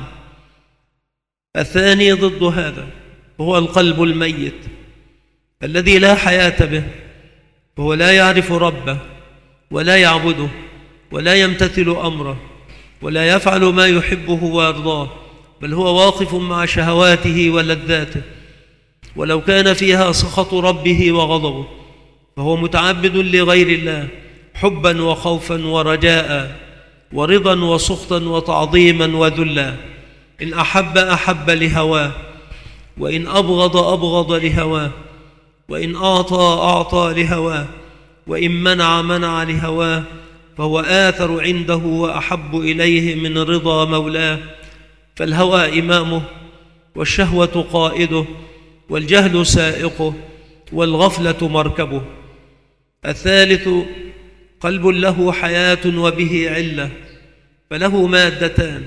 الثاني ضد هذا هو القلب الميت الذي لا حياة به، وهو لا يعرف ربه ولا يعبده ولا يمتثل أمره ولا يفعل ما يحبه ويرضاه، بل هو واقف مع شهواته ولذاته، ولو كان فيها سخط ربه وغضبه، فهو متعبد لغير الله حبا وخوفا ورجاء ورضا وسخطا وتعظيما وذلا. إن أحب أحب لهواه، وإن أبغض أبغض لهواه، وإن أعطى أعطى لهواه، وإن منع منع لهواه، فهو آثر عنده وأحب إليه من رضا مولاه. فالهوى إمامه، والشهوة قائده، والجهل سائقه، والغفلة مركبه. الثالث قلب له حياة وبه علة، فله مادتان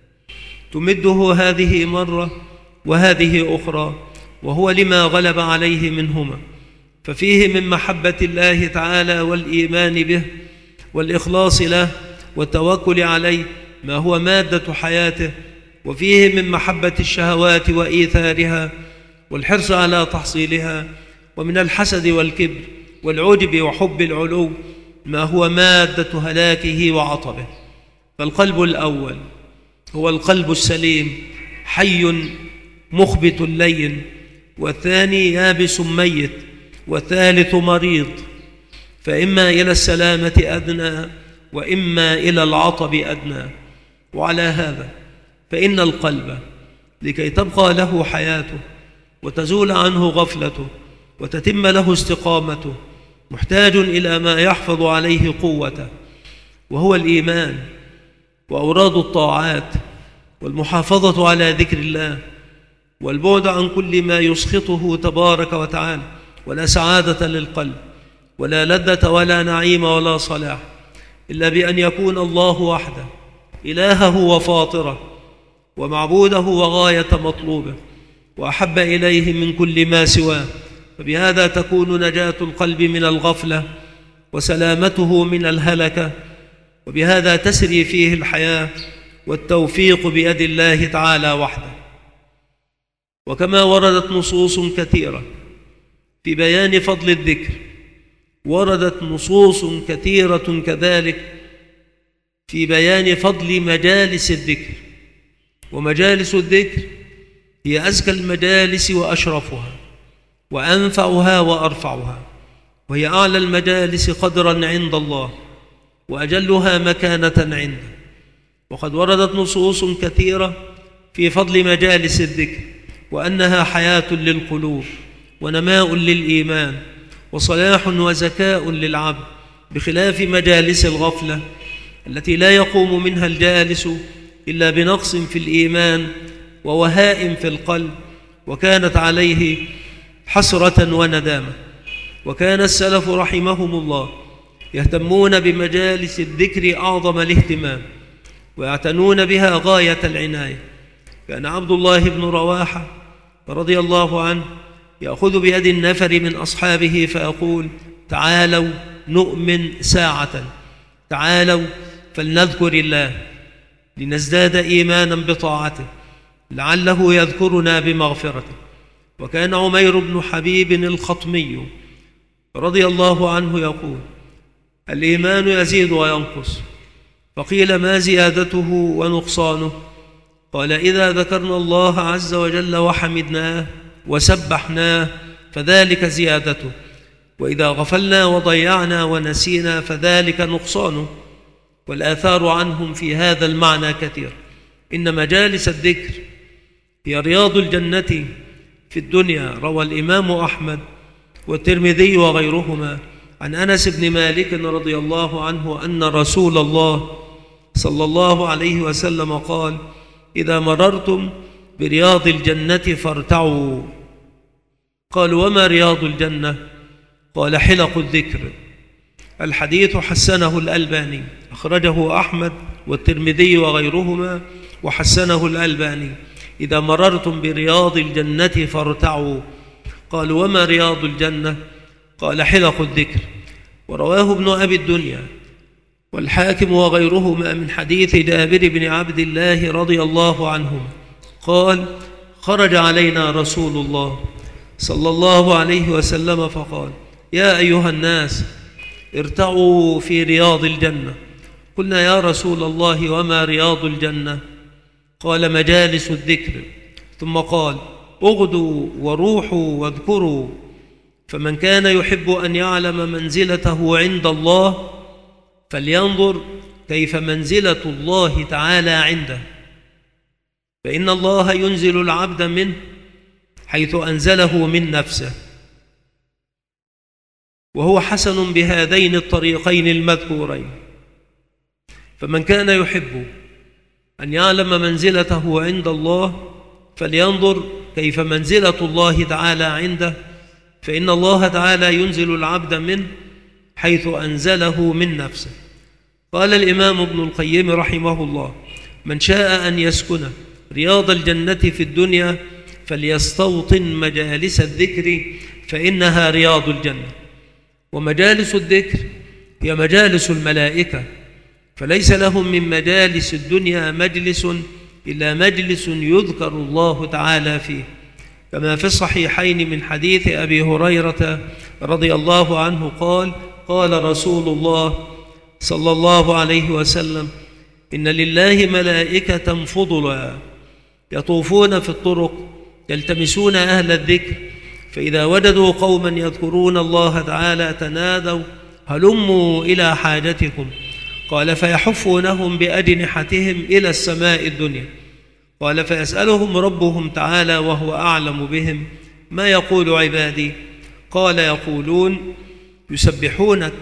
تمده هذه مرة وهذه أخرى، وهو لما غلب عليه منهما، ففيه من محبة الله تعالى والإيمان به والإخلاص له والتوكل عليه ما هو مادة حياته، وفيه من محبة الشهوات وإيثارها والحرص على تحصيلها، ومن الحسد والكبر والعجب وحب العلو ما هو مادة هلاكه وعطبه. فالقلب الأول هو القلب السليم حي مخبت لين، والثاني يابس ميت، والثالث مريض، فإما إلى السلامة أدنى وإما إلى العطب أدنى. وعلى هذا فإن القلب لكي تبقى له حياته وتزول عنه غفلته وتتم له استقامته محتاج إلى ما يحفظ عليه قوته، وهو الإيمان وأوراد الطاعات والمحافظة على ذكر الله والبعد عن كل ما يسخطه تبارك وتعالى. ولا سعادة للقلب ولا لذة ولا نعيم ولا صلاح إلا بأن يكون الله وحده إلهه وفاطره ومعبوده وغاية مطلوبه وأحب إليه من كل ما سواه، فبهذا تكون نجاة القلب من الغفلة وسلامته من الهلكة، وبهذا تسري فيه الحياة والتوفيق بيد الله تعالى وحده. وكما وردت نصوص كثيرة في بيان فضل الذكر، وردت نصوص كثيرة كذلك في بيان فضل مجالس الذكر. ومجالس الذكر هي أزكى المجالس وأشرفها وأنفعها وأرفعها، وهي أعلى المجالس قدرا عند الله وأجلها مكانة عنده. وقد وردت نصوص كثيرة في فضل مجالس الذكر، وأنها حياة للقلوب ونماء للإيمان وصلاح وزكاء للعبد، بخلاف مجالس الغفلة التي لا يقوم منها الجالس إلا بنقص في الإيمان ووهاء في القلب، وكانت عليه حسرة وندامة. وكان السلف رحمهم الله يهتمون بمجالس الذكر أعظم الاهتمام ويعتنون بها غاية العناية. كان عبد الله بن رواحة رضي الله عنه يأخذ بيد النفر من أصحابه فيقول: تعالوا نؤمن ساعة، تعالوا فلنذكر الله لنزداد إيمانا بطاعته لعله يذكرنا بمغفرته. وكان عمير بن حبيب الخطمي رضي الله عنه يقول: الإيمان يزيد وينقص. فقيل: ما زيادته ونقصانه؟ قال: إذا ذكرنا الله عز وجل وحمدناه وسبحناه فذلك زيادته، وإذا غفلنا وضيعنا ونسينا فذلك نقصانه. والآثار عنهم في هذا المعنى كثير. إن مجالس الذكر هي رياض الجنة في الدنيا. روى الإمام أحمد والترمذي وغيرهما عن أنس بن مالك رضي الله عنه أن رسول الله صلى الله عليه وسلم قال: إذا مررتم برياض الجنة فارتعوا. قالوا: وما رياض الجنة؟ قال: حلق الذكر الحديث حسنه الألباني، أخرجه أحمد والترمذي وغيرهما وحسنه الألباني. إذا مررتم برياض الجنة فارتعوا. قالوا: وما رياض الجنة؟ قال: حلق الذكر. ورواه ابن أبي الدنيا والحاكم وغيرهما من حديث جابر بن عبد الله رضي الله عنهما قال: خرج علينا رسول الله صلى الله عليه وسلم فقال: يا أيها الناس ارتعوا في رياض الجنة. قلنا: يا رسول الله وما رياض الجنة؟ قال: مجالس الذكر. ثم قال: اغدوا وروحوا واذكروا، فمن كان يحب أن يعلم منزلته عند الله فلينظر كيف منزلة الله تعالى عنده، فإن الله ينزل العبد منه حيث أنزله من نفسه، وهو حسن بهذين الطريقين المذكورين. فمن كان يحب أن يعلم منزلته عند الله فلينظر كيف منزلة الله تعالى عنده، فإن الله تعالى ينزل العبد منه حيث أنزله من نفسه. قال الإمام ابن القيم رحمه الله: من شاء أن يسكن رياض الجنة في الدنيا فليستوطن مجالس الذكر فإنها رياض الجنة. ومجالس الذكر هي مجالس الملائكة، فليس لهم من مجالس الدنيا مجلس إلا مجلس يذكر الله تعالى فيه، كما في الصحيحين من حديث أبي هريرة رضي الله عنه قال: قال رسول الله صلى الله عليه وسلم: إن لله ملائكة فضلا يطوفون في الطرق يلتمسون أهل الذكر، فإذا وجدوا قوما يذكرون الله تعالى تنادوا: هلموا إلى حاجتكم. قال: فيحفونهم بأجنحتهم إلى السماء الدنيا. قال: فيسألهم ربهم تعالى وهو أعلم بهم: ما يقول عبادي؟ قال: يقولون: يسبحونك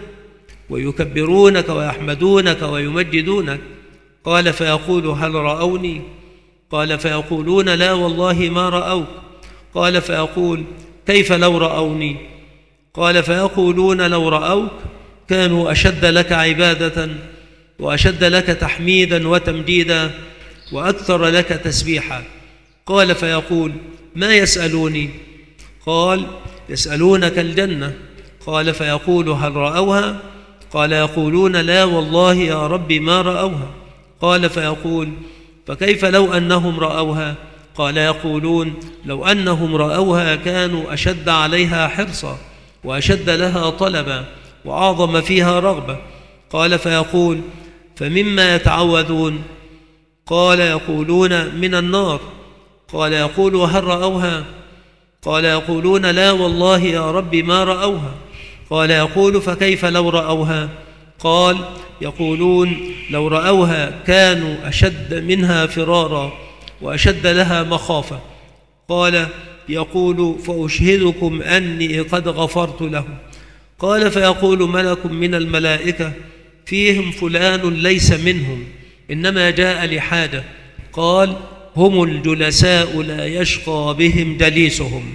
ويكبرونك ويحمدونك ويمجدونك. قال: فيقول: هل رأوني؟ قال: فيقولون: لا والله ما رأوك. قال: فيقول: كيف لو رأوني؟ قال: فيقولون: لو رأوك كانوا أشد لك عبادة وأشد لك تحميدا وتمجيدا وأكثر لك تسبيحا. قال: فيقول: ما يسألوني؟ قال: يسألونك الجنة. قال: فيقول: هل رأوها؟ قال: يقولون: لا والله يا رب ما رأوها. قال: فيقول: فكيف لو أنهم رأوها؟ قال: يقولون: لو أنهم رأوها كانوا أشد عليها حرصا وأشد لها طلبا وأعظم فيها رغبة. قال: فيقول: فمما يتعوذون؟ قال: يقولون: من النار. قال: يقول: هل رأوها؟ قال: يقولون: لا والله يا رب ما رأوها. قال: يقول: فكيف لو رأوها؟ قال: يقولون: لو رأوها كانوا أشد منها فرارا وأشد لها مخافة. قال: يقول: فأشهدكم أني قد غفرت لهم. قال: فيقول ملك من الملائكة: فيهم فلان ليس منهم، إنما جاء لحاجة. قال: هم الجلساء لا يشقى بهم جليسهم.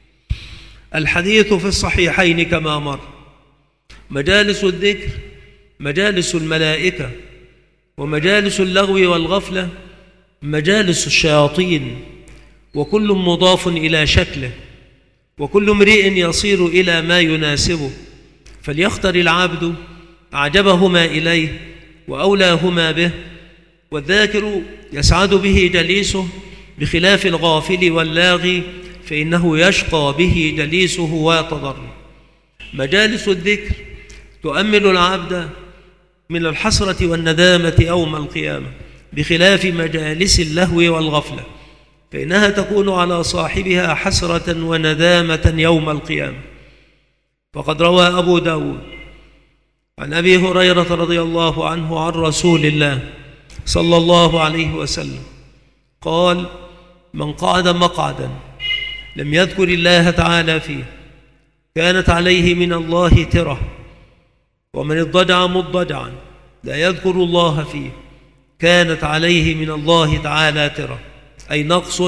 الحديث في الصحيحين كما مر. مجالس الذكر مجالس الملائكة، ومجالس اللغو والغفلة مجالس الشياطين، وكل مضاف إلى شكله، وكل امرئ يصير إلى ما يناسبه، فليختر العبد أعجبهما إليه وأولاهما به. والذاكر يسعد به جليسه بخلاف الغافل واللاغي، فإنه يشقى به جليسه ويتضر. مجالس الذكر تؤمل العبد من الحسرة والندامة يوم القيامة، بخلاف مجالس اللهو والغفلة، فإنها تكون على صاحبها حسرة وندامة يوم القيامة. فقد روى أبو داود عن أبي هريرة رضي الله عنه عن رسول الله صلى الله عليه وسلم قال: من قعد مقعدا لم يذكر الله تعالى فيه كانت عليه من الله ترة، ومن اضطجع مضطجعا لا يذكر الله فيه كانت عليه من الله تعالى ترة، أي نقص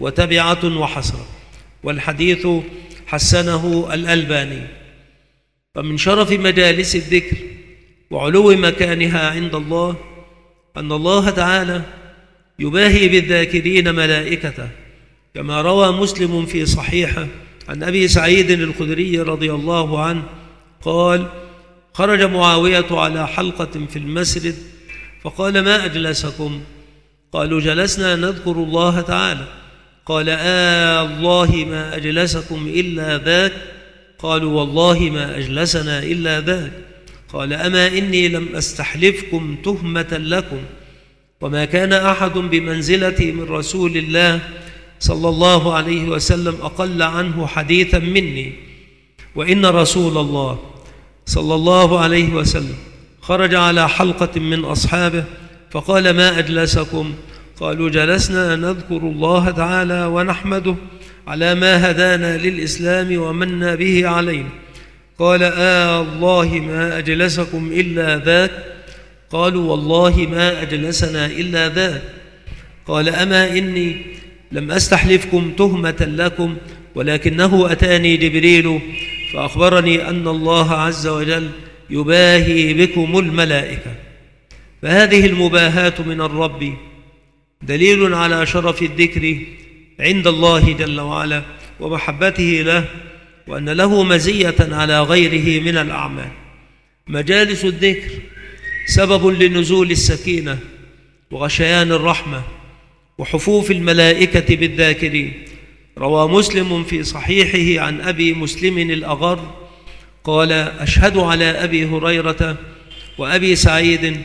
وتبعة وحسرة. والحديث حسنه الألباني. فمن شرف مجالس الذكر وعلو مكانها عند الله أن الله تعالى يباهي بالذاكرين ملائكته، كما روى مسلم في صحيحه عن أبي سعيد الخدري رضي الله عنه قال: خرج معاوية على حلقة في المسجد فقال: ما أجلسكم؟ قالوا: جلسنا نذكر الله تعالى. قال: الله ما أجلسكم إلا ذاك؟ قالوا: والله ما أجلسنا إلا ذاك. قال: أما إني لم أستحلفكم تهمة لكم، وما كان أحد بمنزلتي من رسول الله صلى الله عليه وسلم أقل عنه حديثا مني، وإن رسول الله صلى الله عليه وسلم خرج على حلقة من أصحابه فقال: ما أجلسكم؟ قالوا: جلسنا نذكر الله تعالى ونحمده على ما هدانا للإسلام ومن به علينا. قال: الله ما أجلسكم إلا ذاك؟ قالوا: والله ما أجلسنا إلا ذاك. قال: أما إني لم أستحلفكم تهمة لكم، ولكنه أتاني جبريل فأخبرني أن الله عز وجل يباهي بكم الملائكة. فهذه المباهاة من الرب دليل على شرف الذكر عند الله جل وعلا ومحبته له، وأن له مزية على غيره من الأعمال. مجالس الذكر سبب لنزول السكينة وغشيان الرحمة وحفوف الملائكة بالذاكرين. روى مسلم في صحيحه عن أبي مسلم الأغر قال: أشهد على أبي هريرة وأبي سعيد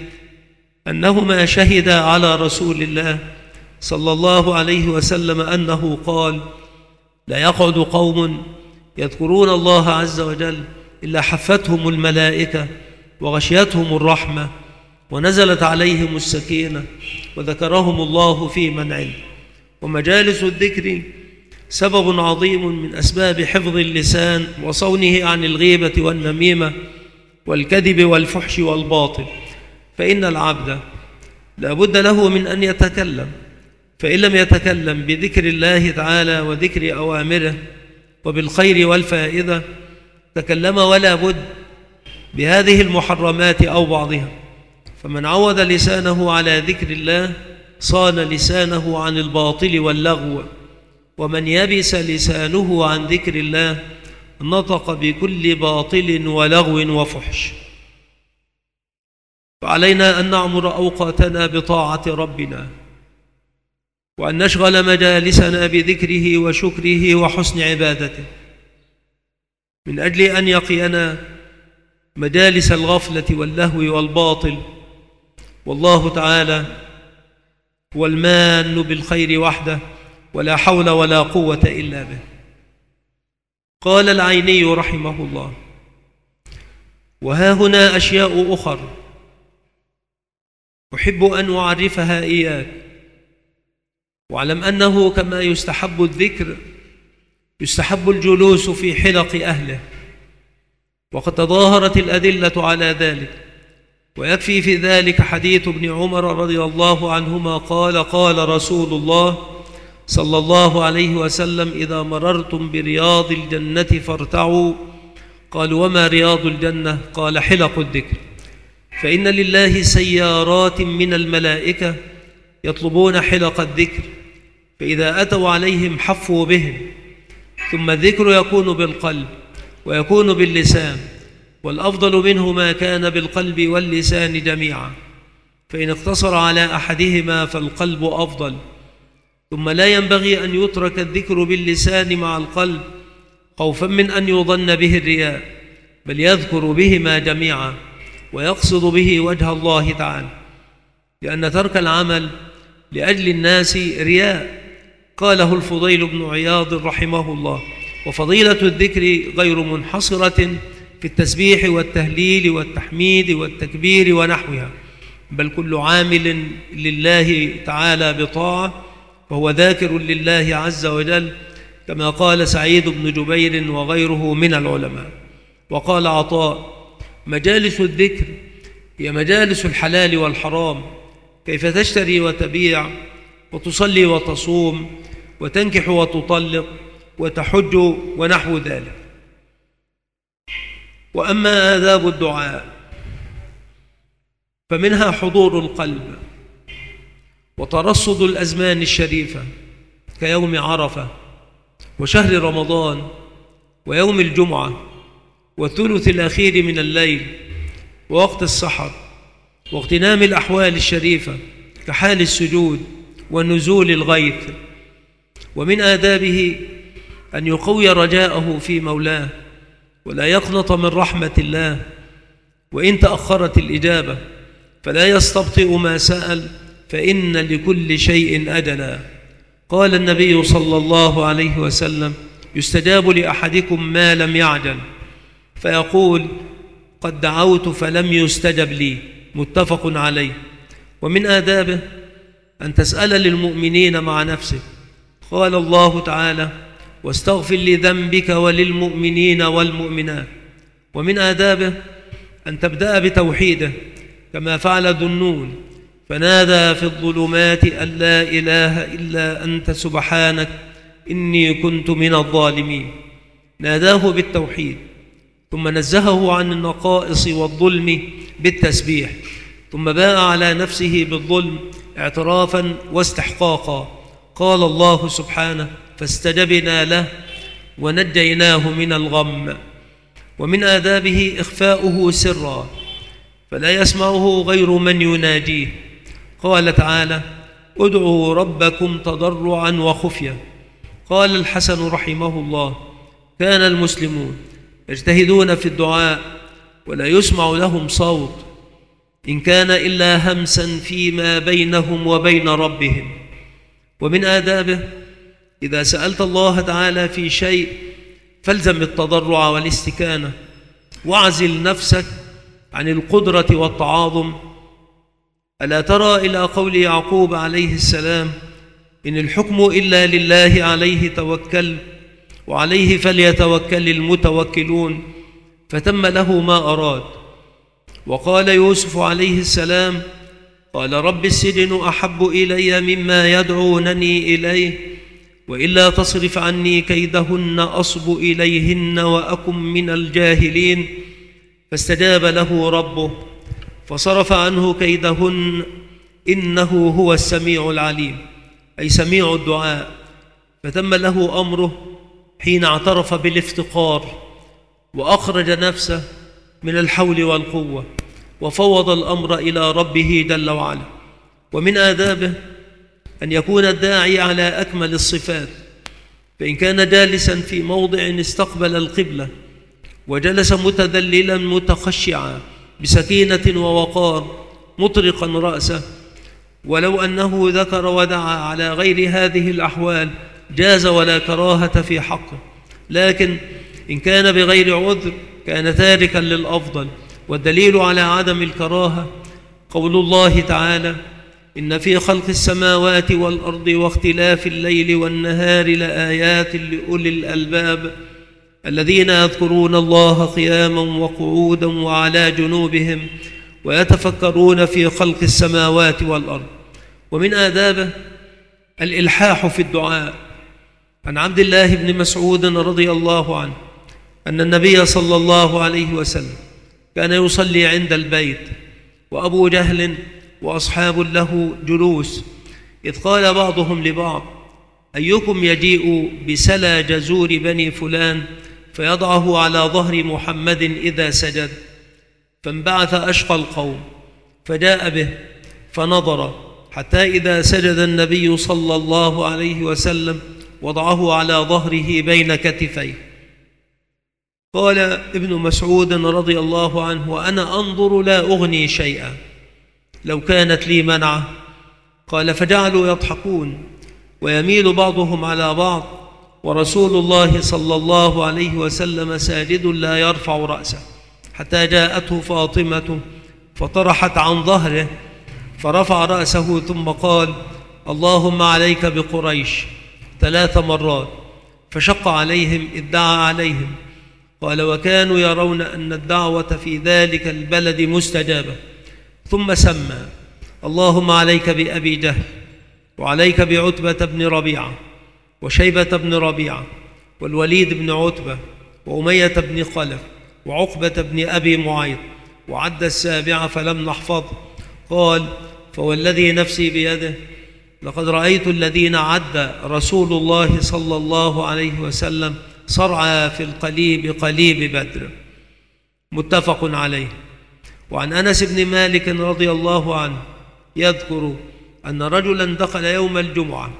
أنهما شهدا على رسول الله صلى الله عليه وسلم أنه قال: لا يقعد قوم يذكرون الله عز وجل إلا حفتهم الملائكة وغشيتهم الرحمة ونزلت عليهم السكينة وذكرهم الله في من عنده. ومجالس الذكر سبب عظيم من أسباب حفظ اللسان وصونه عن الغيبة والنميمة والكذب والفحش والباطل، فإن العبد لا بد له من أن يتكلم، فإن لم يتكلم بذكر الله تعالى وذكر أوامره وبالخير والفائدة تكلم ولا بد بهذه المحرمات أو بعضها. فمن عود لسانه على ذكر الله صان لسانه عن الباطل واللغو، ومن يبس لسانه عن ذكر الله نطق بكل باطل ولغو وفحش. فعلينا أن نعمر أوقاتنا بطاعة ربنا، وأن نشغل مجالسنا بذكره وشكره وحسن عبادته، من أجل أن يقينا مجالس الغفلة واللهو والباطل. والله تعالى هو المان بالخير وحده، ولا حول ولا قوة إلا به. قال العيني رحمه الله: وها هنا أشياء أخر أحب أن أعرفها إياك، واعلم أنه كما يستحب الذكر يستحب الجلوس في حلق أهله، وقد تظاهرت الأدلة على ذلك، ويكفي في ذلك حديث ابن عمر رضي الله عنهما قال: قال رسول الله صلى الله عليه وسلم: إذا مررتم برياض الجنة فارتعوا. قالوا: وما رياض الجنة؟ قال: حلق الذكر، فإن لله سيارات من الملائكة يطلبون حلق الذكر، فإذا أتوا عليهم حفوا بهم. ثم الذكر يكون بالقلب ويكون باللسان، والأفضل منه ما كان بالقلب واللسان جميعا، فإن اقتصر على أحدهما فالقلب أفضل. ثم لا ينبغي أن يترك الذكر باللسان مع القلب خوفا من أن يظن به الرياء، بل يذكر بهما جميعا ويقصد به وجه الله تعالى، لأن ترك العمل لأجل الناس رياء. قاله الفضيل بن عياض رحمه الله: وفضيلة الذكر غير منحصرة في التسبيح والتهليل والتحميد والتكبير ونحوها، بل كل عامل لله تعالى بطاعة وهو ذاكر لله عز وجل، كما قال سعيد بن جبير وغيره من العلماء. وقال عطاء: مجالس الذكر هي مجالس الحلال والحرام، كيف تشتري وتبيع وتصلي وتصوم وتنكح وتطلق وتحج ونحو ذلك. وأما آداب الدعاء فمنها حضور القلب وترصد الأزمان الشريفة كيوم عرفة وشهر رمضان ويوم الجمعة والثلث الأخير من الليل ووقت السحر واغتنام الأحوال الشريفة كحال السجود ونزول الغيث. ومن آدابه أن يقوي رجاءه في مولاه ولا يقنط من رحمة الله، وإن تأخرت الإجابة فلا يستبطئ ما سأل، فإن لكل شيء أجلا. قال النبي صلى الله عليه وسلم: يستجاب لأحدكم ما لم يعجل، فيقول: قد دعوت فلم يستجب لي. متفق عليه. ومن آدابه أن تسأل للمؤمنين مع نفسك. قال الله تعالى: واستغفر لذنبك وللمؤمنين والمؤمنات. ومن آدابه أن تبدأ بتوحيده كما فعل ذو النون، فنادى في الظلمات أن لا إله إلا أنت سبحانك إني كنت من الظالمين. ناداه بالتوحيد، ثم نزهه عن النقائص والظلم بالتسبيح، ثم باء على نفسه بالظلم اعترافا واستحقاقا. قال الله سبحانه: فاستجبنا له ونجيناه من الغم. ومن آدابه إخفاؤه سرا فلا يسمعه غير من يناجيه. قال تعالى: ادعوا ربكم تضرعا وخفيا. قال الحسن رحمه الله: كان المسلمون يجتهدون في الدعاء ولا يسمع لهم صوت إن كان إلا همسا فيما بينهم وبين ربهم. ومن آدابه إذا سألت الله تعالى في شيء فالزم التضرع والاستكانة، واعزل نفسك عن القدرة والتعاظم. ألا ترى إلى قول يعقوب عليه السلام: إن الحكم إلا لله عليه توكل وعليه فليتوكل المتوكلون، فتم له ما أراد. وقال يوسف عليه السلام: قال رب السجن أحب إلي مما يدعونني إليه، وإلا تصرف عني كيدهن أصب إليهن وأكن من الجاهلين. فاستجاب له ربه فصرف عنه كيدهن إنه هو السميع العليم، أي سميع الدعاء. فتم له أمره حين اعترف بالافتقار وأخرج نفسه من الحول والقوة وفوض الأمر إلى ربه جل وعلا. ومن آدابه أن يكون الداعي على أكمل الصفات، فإن كان جالسا في موضع استقبل القبلة وجلس متذللا متخشعا بسكينة ووقار مطرقا رأسه، ولو أنه ذكر ودعا على غير هذه الأحوال جاز ولا كراهة في حقه، لكن إن كان بغير عذر كان تاركا للأفضل. والدليل على عدم الكراهة قول الله تعالى: إن في خلق السماوات والأرض واختلاف الليل والنهار لآيات لأولي الألباب الذين يذكرون الله قياما وقعودا وعلى جنوبهم ويتفكرون في خلق السماوات والأرض. ومن آدابه الإلحاح في الدعاء. عن عبد الله بن مسعود رضي الله عنه أن النبي صلى الله عليه وسلم كان يصلي عند البيت وأبو جهل وأصحاب له جلوس، إذ قال بعضهم لبعض: أيكم يجيء بسلى جزور بني فلان فيضعه على ظهر محمد إذا سجد؟ فانبعث أشقى القوم فجاء به فنظر حتى إذا سجد النبي صلى الله عليه وسلم وضعه على ظهره بين كتفيه. قال ابن مسعود رضي الله عنه: وأنا أنظر لا أغني شيئا لو كانت لي منعة. قال: فجعلوا يضحكون ويميل بعضهم على بعض ورسول الله صلى الله عليه وسلم ساجد لا يرفع رأسه، حتى جاءته فاطمة فطرحت عن ظهره فرفع رأسه ثم قال: اللهم عليك بقريش 3 مرات، فشق عليهم إذ دعا عليهم. قال: وكانوا يرون أن الدعوة في ذلك البلد مستجابة. ثم سمى: اللهم عليك بأبي جهل، وعليك بعتبة بن ربيعة، وشيبة بن ربيعة، والوليد بن عتبة، وأمية بن خلف، وعقبة بن أبي معيط، وعد 7 فلم نحفظ. قال: فوالذي نفسي بيده لقد رأيت الذين عد رسول الله صلى الله عليه وسلم صرعى في القليب قليب بدر. متفق عليه. وعن أنس بن مالك رضي الله عنه يذكر أن رجلا دخل يوم الجمعة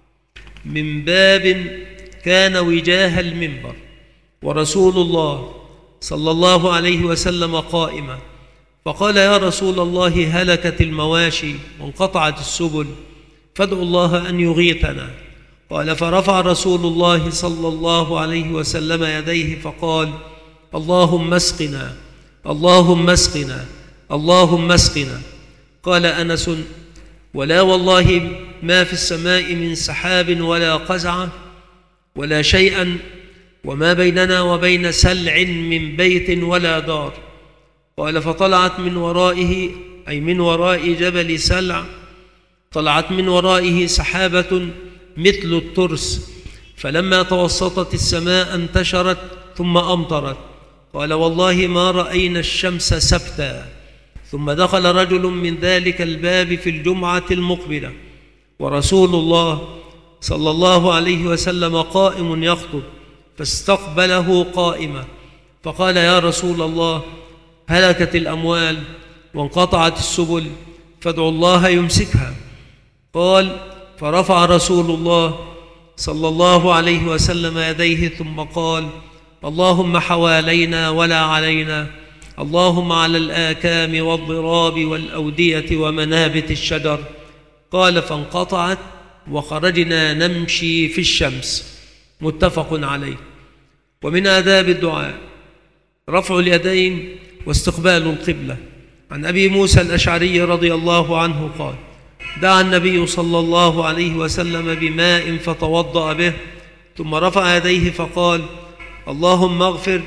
من باب كان وجاه المنبر، ورسول الله صلى الله عليه وسلم قائما، فقال: يا رسول الله، هلكت المواشي وانقطعت السبل، فادعوا الله أن يغيثنا. قال: فرفع رسول الله صلى الله عليه وسلم يديه فقال: اللهم اسقنا، اللهم اسقنا، اللهم اسقنا. قال أنس: ولا والله ما في السماء من سحاب ولا قزعة ولا شيئا، وما بيننا وبين سلع من بيت ولا دار. قال: فطلعت من ورائه، أي من وراء جبل سلع، طلعت من ورائه سحابة مثل الترس، فلما توسطت السماء انتشرت ثم أمطرت. قال: والله ما رأينا الشمس سبتا. ثم دخل رجل من ذلك الباب في الجمعة المقبلة، ورسول الله صلى الله عليه وسلم قائم يخطب، فاستقبله قائما، فقال: يا رسول الله، هلكت الأموال وانقطعت السبل، فادعوا الله يمسكها. قال: فرفع رسول الله صلى الله عليه وسلم يديه ثم قال: اللهم حوالينا ولا علينا، اللهم على الآكام والضراب والأودية ومنابت الشجر. قال: فانقطعت وخرجنا نمشي في الشمس. متفق عليه. ومن آداب الدعاء رفع اليدين واستقبال القبلة. عن أبي موسى الأشعري رضي الله عنه قال: دعا النبي صلى الله عليه وسلم بماء فتوضأ به، ثم رفع يديه فقال: اللهم اغفر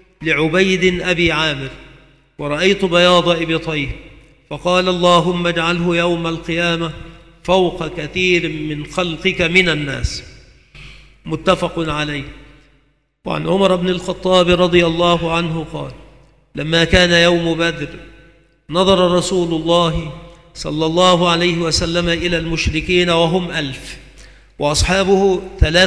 لعبيد أبي عامر، ورأيت بياض إبطيه، فقال: اللهم اجعله يوم القيامة فوق كثير من خلقك من الناس. متفق عليه. وعن عمر بن الخطاب رضي الله عنه قال: لما كان يوم بدر نظر رسول الله صلى الله عليه وسلم إلى المشركين وهم 1000، وأصحابه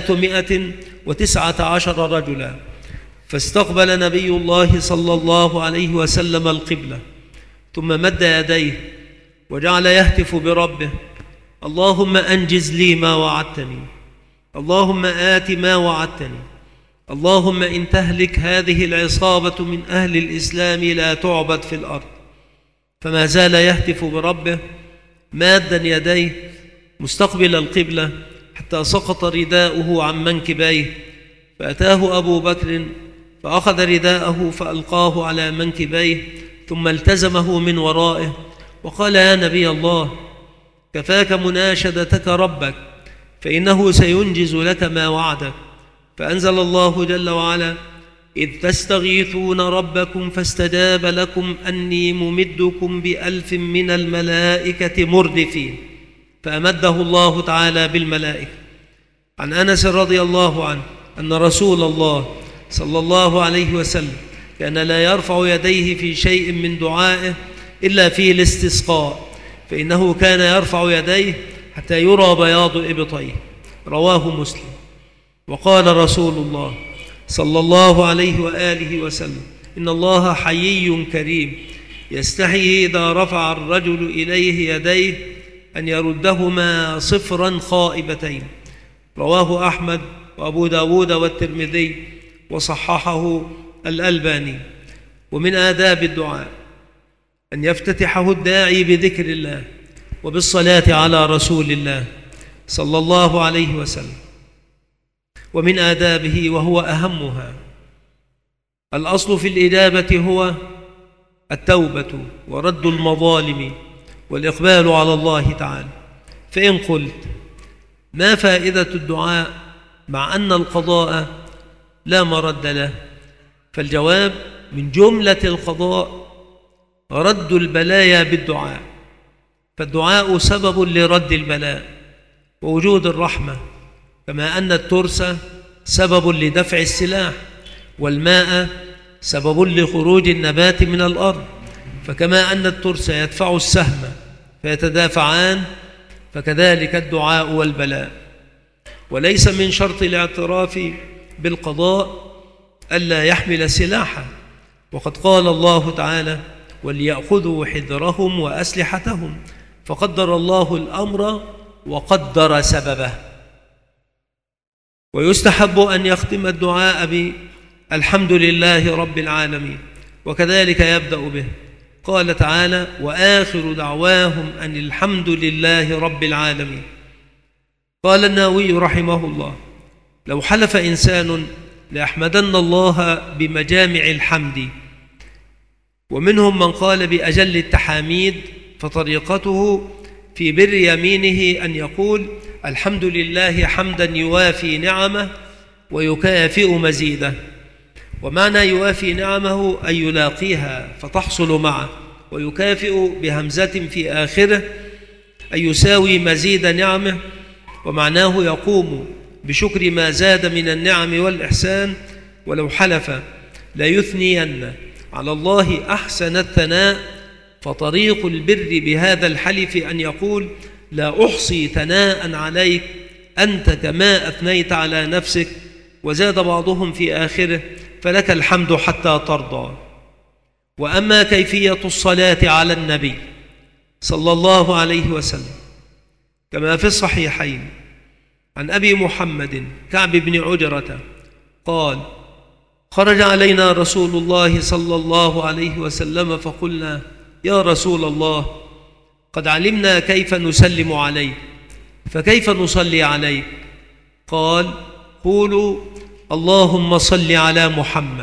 319 رجلا، فاستقبل نبي الله صلى الله عليه وسلم القبلة، ثم مد يديه وجعل يهتف بربه: اللهم أنجز لي ما وعدتني، اللهم آت ما وعدتني، اللهم إن تهلك هذه العصابة من أهل الإسلام لا تعبد في الأرض. فما زال يهتف بربه مادا يديه مستقبل القبلة حتى سقط رداؤه عن منكبيه، فأتاه أبو بكر فأخذ رداءه فألقاه على منكبيه، ثم التزمه من ورائه وقال: يا نبي الله، كفاك مناشدتك ربك، فإنه سينجز لك ما وعدك. فأنزل الله جل وعلا: إذ تستغيثون ربكم فاستجاب لكم أني ممدكم ب1000 من الملائكة مردفين، فأمده الله تعالى بالملائكة. عن أنس رضي الله عنه أن رسول الله صلى الله عليه وسلم كان لا يرفع يديه في شيء من دعائه إلا في الاستسقاء، فإنه كان يرفع يديه حتى يرى بياض إبطيه. رواه مسلم. وقال رسول الله صلى الله عليه وآله وسلم: إن الله حيي كريم يستحيي إذا رفع الرجل إليه يديه أن يردهما صفرا خائبتين. رواه أحمد وأبو داود والترمذي وصححه الألباني. ومن آداب الدعاء أن يفتتحه الداعي بذكر الله وبالصلاة على رسول الله صلى الله عليه وسلم. ومن آدابه وهو أهمها: الأصل في الإجابة هو التوبة ورد المظالم والإقبال على الله تعالى. فإن قلت: ما فائدة الدعاء مع أن القضاء لا مرد له؟ فالجواب: من جملة القضاء رد البلايا بالدعاء، فالدعاء سبب لرد البلاء ووجود الرحمة، كما أن الترس سبب لدفع السلاح، والماء سبب لخروج النبات من الأرض، فكما أن الترس يدفع السهم فيتدافعان، فكذلك الدعاء والبلاء. وليس من شرط الاعتراف بالقضاء ألا يحمل سلاحا، وقد قال الله تعالى: وليأخذوا حذرهم وأسلحتهم، فقدر الله الأمر وقدر سببه. ويستحب أن يختم الدعاء بالحمد لله رب العالمين، وكذلك يبدأ به. قال تعالى: وآخر دعواهم أن الحمد لله رب العالمين. قال النووي رحمه الله: لو حلف إنسان لأحمدن الله بمجامع الحمد، ومنهم من قال بأجل التحاميد، فطريقته في بر يمينه أن يقول: الحمد لله حمدا يوافي نعمه ويكافئ مزيده. ومعنى يوافي نعمه أن يلاقيها فتحصل معه، ويكافئ بهمزة في آخره أن يساوي مزيد نعمه، ومعناه يقوم بشكر ما زاد من النعم والإحسان. ولو حلف ليثنين على الله أحسن الثناء، فطريق البر بهذا الحلف أن يقول: لا أحصي ثناء عليك أنت كما أثنيت على نفسك. وزاد بعضهم في آخره: فلك الحمد حتى ترضى. وأما كيفية الصلاة على النبي صلى الله عليه وسلم كما في الصحيحين عن أبي محمد كعب بن عجرة قال: خرج علينا رسول الله صلى الله عليه وسلم فقلنا: يا رسول الله، قد علمنا كيف نسلم عليك، فكيف نصلي عليك؟ قال: قولوا: اللهم صل على محمد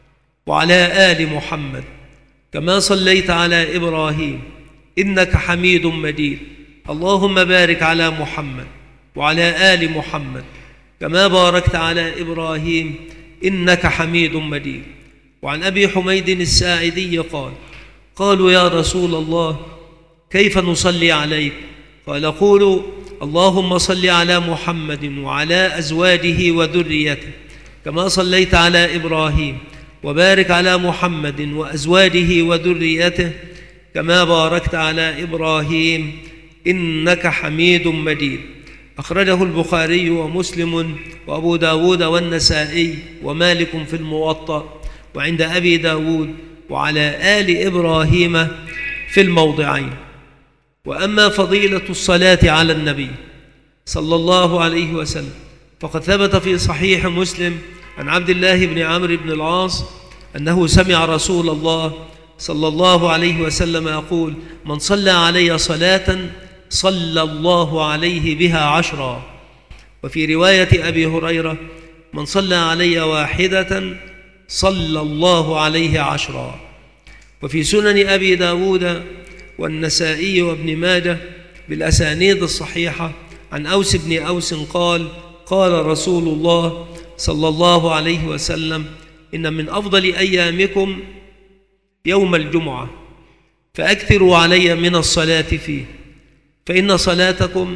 وعلى آل محمد كما صليت على إبراهيم إنك حميد مجيد، اللهم بارك على محمد وعلى آل محمد كما باركت على إبراهيم إنك حميد مجيد. وعن أبي حميد الساعدي قال: قالوا: يا رسول الله، كيف نصلي عليك؟ قال: قولوا: اللهم صل على محمد وعلى أزواجه وذريته كما صليت على إبراهيم، وبارك على محمد وأزواجه وذريته كما باركت على إبراهيم إنك حميد مجيد. أخرجه البخاري ومسلم وأبو داود والنسائي ومالك في الموطأ، وعند أبي داود وعلى آل إبراهيم في الموضعين. وأما فضيلة الصلاة على النبي صلى الله عليه وسلم فقد ثبت في صحيح مسلم عن عبد الله بن عمرو بن العاص أنه سمع رسول الله صلى الله عليه وسلم يقول: من صلى علي صلاة صلى الله عليه بها 10. وفي رواية أبي هريرة: من صلى علي واحدة صلى الله عليه 10. وفي سنن أبي داود والنسائي وابن ماجه بالأسانيد الصحيحة عن أوس بن أوس قال: قال رسول الله صلى الله عليه وسلم: إن من أفضل أيامكم يوم الجمعة، فأكثروا علي من الصلاة فيه، فإن صلاتكم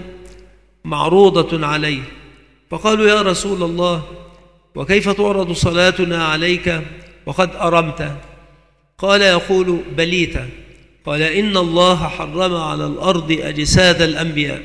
معروضة علي. فقالوا: يا رسول الله، وكيف تعرض صلاتنا عليك وقد أرمت؟ قال: يقول: بليت. قال: إن الله حرم على الأرض أجساد الأنبياء.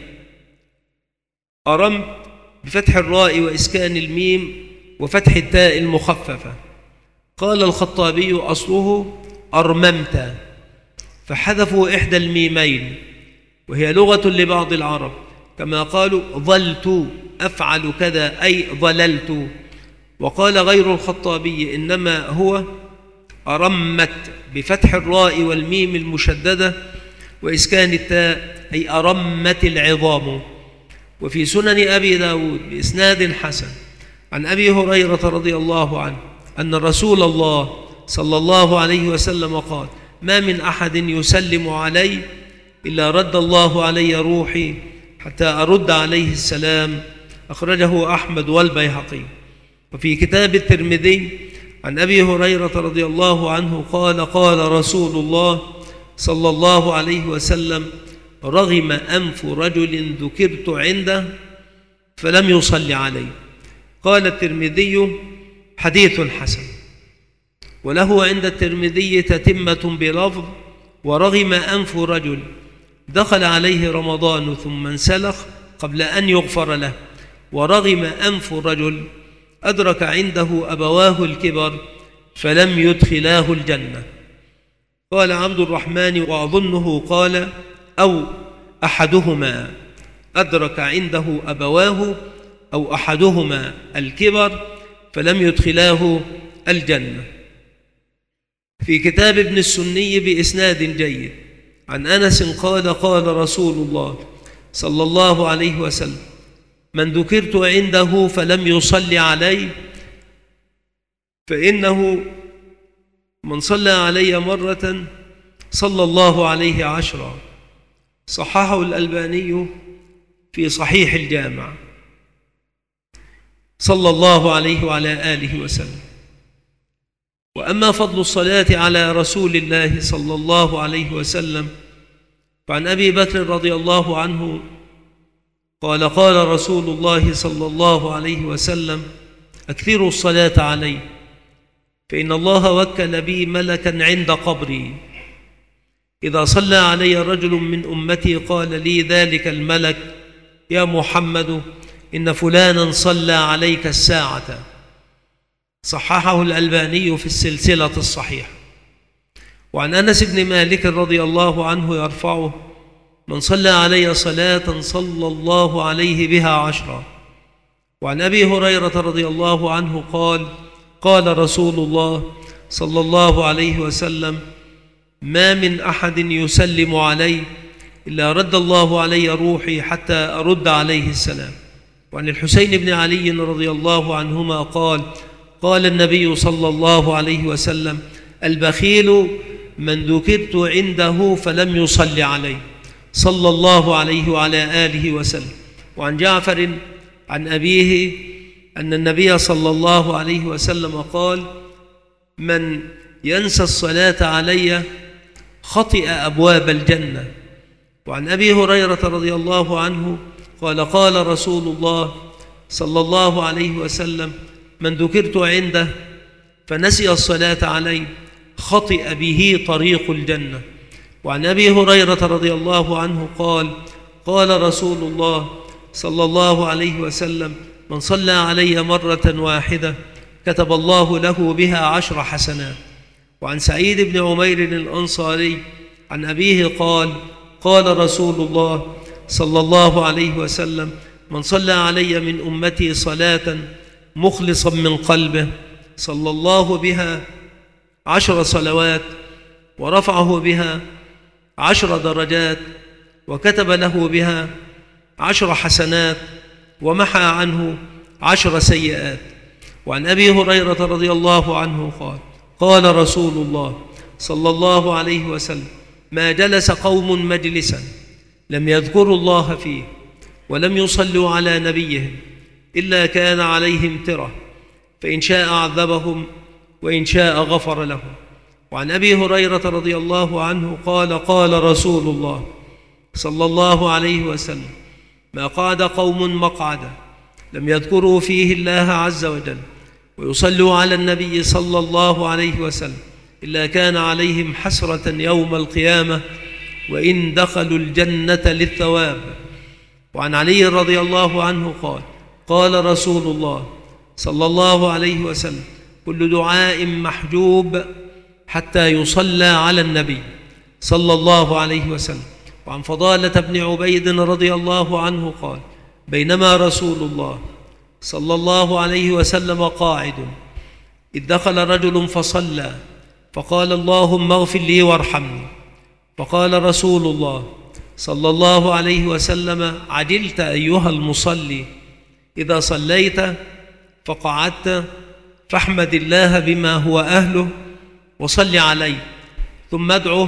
أرمت بفتح الراء وإسكان الميم وفتح التاء المخففة. قال الخطابي: أصله أرممت، فحذفوا إحدى الميمين، وهي لغة لبعض العرب، كما قالوا: ظلت أفعل كذا، أي ظللت. وقال غير الخطابي: إنما هو أرمت بفتح الراء والميم المشددة وإسكان التاء، أي أرمت العظام. وفي سنن أبي داود بإسناد حسن عن أبي هريرة رضي الله عنه أن رسول الله صلى الله عليه وسلم قال: ما من أحد يسلم علي إلا رد الله علي روحي حتى أرد عليه السلام. أخرجه أحمد والبيهقي. وفي كتاب الترمذي عن أبي هريرة رضي الله عنه قال: قال رسول الله صلى الله عليه وسلم: رغم أنف رجل ذكرت عنده فلم يصلي علي. قال الترمذي: حديث حسن. وله عند الترمذي تتمة بلفظ: ورغم أنف رجل دخل عليه رمضان ثم انسلخ قبل أن يغفر له، ورغم أنف رجل أدرك عنده أبواه الكبر فلم يدخلاه الجنة. قال عبد الرحمن: وأظنه قال: أو أحدهما أدرك عنده أبواه أو أحدهما الكبر فلم يدخلاه الجنة. في كتاب ابن السني بإسناد جيد عن أنس قال: قال رسول الله صلى الله عليه وسلم: من ذكرت عنده فلم يصلي علي فإنه من صلى علي مرة صلى الله عليه 10. صححه الألباني في صحيح الجامع، صلى الله عليه وعلى آله وسلم. وأما فضل الصلاة على رسول الله صلى الله عليه وسلم فعن أبي بكر رضي الله عنه قال: قال رسول الله صلى الله عليه وسلم: أكثروا الصلاة علي فإن الله وكل بي ملكا عند قبري، إذا صلى علي رجل من أمتي قال لي ذلك الملك: يا محمد إن فلانا صلى عليك الساعة. صححه الألباني في السلسلة الصحيحة. وعن أنس بن مالك رضي الله عنه يرفعه: من صلى علي صلاة صلى الله عليه بها 10. وعن أبي هريرة رضي الله عنه قال: قال رسول الله صلى الله عليه وسلم: ما من أحد يسلم علي إلا رد الله علي روحي حتى أرد عليه السلام. وعن الحسين بن علي رضي الله عنهما قال: قال النبي صلى الله عليه وسلم: البخيل من ذكرت عنده فلم يصلي علي، صلى الله عليه وعلى آله وسلم. وعن جعفر عن أبيه أن النبي صلى الله عليه وسلم قال: من ينسى الصلاة علي خطئ أبواب الجنة. وعن أبي هريرة رضي الله عنه قال: قال رسول الله صلى الله عليه وسلم: من ذكرت عنده فنسي الصلاة علي خطئ به طريق الجنة. وعن أبي هريرة رضي الله عنه قال: قال رسول الله صلى الله عليه وسلم: من صلى علي مرة واحدة كتب الله له بها 10 حسنات. وعن سعيد بن عمير الأنصاري عن أبيه قال: قال رسول الله صلى الله عليه وسلم: من صلى علي من أمتي صلاة مخلصا من قلبه صلى الله بها 10 صلوات ورفعه بها 10 درجات وكتب له بها 10 حسنات ومحى عنه 10 سيئات. وعن أبي هريرة رضي الله عنه قال: قال رسول الله صلى الله عليه وسلم: ما جلس قوم مجلسا لم يذكروا الله فيه ولم يصلوا على نبيهم إلا كان عليهم ترة، فإن شاء عذبهم وإن شاء غفر لهم. وعن أبي هريرة رضي الله عنه قال: قال رسول الله صلى الله عليه وسلم: ما قعد قوم مقعدا لم يذكروا فيه الله عز وجل ويصلوا على النبي صلى الله عليه وسلم إلا كان عليهم حسرة يوم القيامة وإن دخلوا الجنة للثواب. وعن علي رضي الله عنه قال: قال رسول الله صلى الله عليه وسلم: كل دعاء محجوب حتى يصلى على النبي صلى الله عليه وسلم. وعن فضالة بن عبيد رضي الله عنه قال: بينما رسول الله صلى الله عليه وسلم قاعد إذ دخل رجل فصلى فقال: اللهم اغفر لي وارحمني. فقال رسول الله صلى الله عليه وسلم: عجلت أيها المصلي، إذا صليت فقعدت فاحمد الله بما هو أهله وصل عليه ثم ادعه.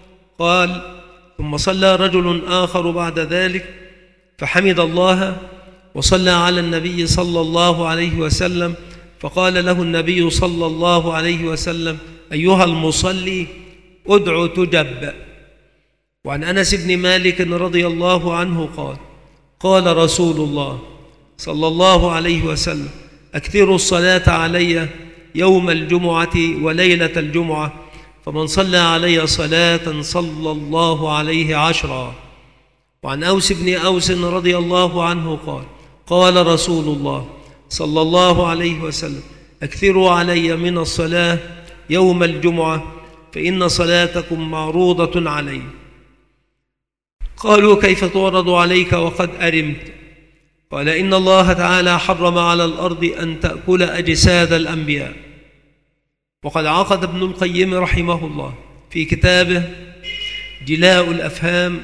قال: ثم صلى رجل آخر بعد ذلك فحمد الله وصلى على النبي صلى الله عليه وسلم، فقال له النبي صلى الله عليه وسلم: أيها المصلي ادع تجب. وعن أنس بن مالك رضي الله عنه قال: قال رسول الله صلى الله عليه وسلم: أكثروا الصلاة علي يوم الجمعة وليلة الجمعة، فمن صلى علي صلاة صلى الله عليه 10. وعن أوس بن أوس رضي الله عنه قال: قال رسول الله صلى الله عليه وسلم: أكثروا علي من الصلاة يوم الجمعة فإن صلاتكم معروضة علي. قالوا: كيف تعرض عليك وقد أرمت؟ قال: إن الله تعالى حرم على الأرض أن تأكل أجساد الأنبياء. وقد عقد ابن القيم رحمه الله في كتابه جلاء الأفهام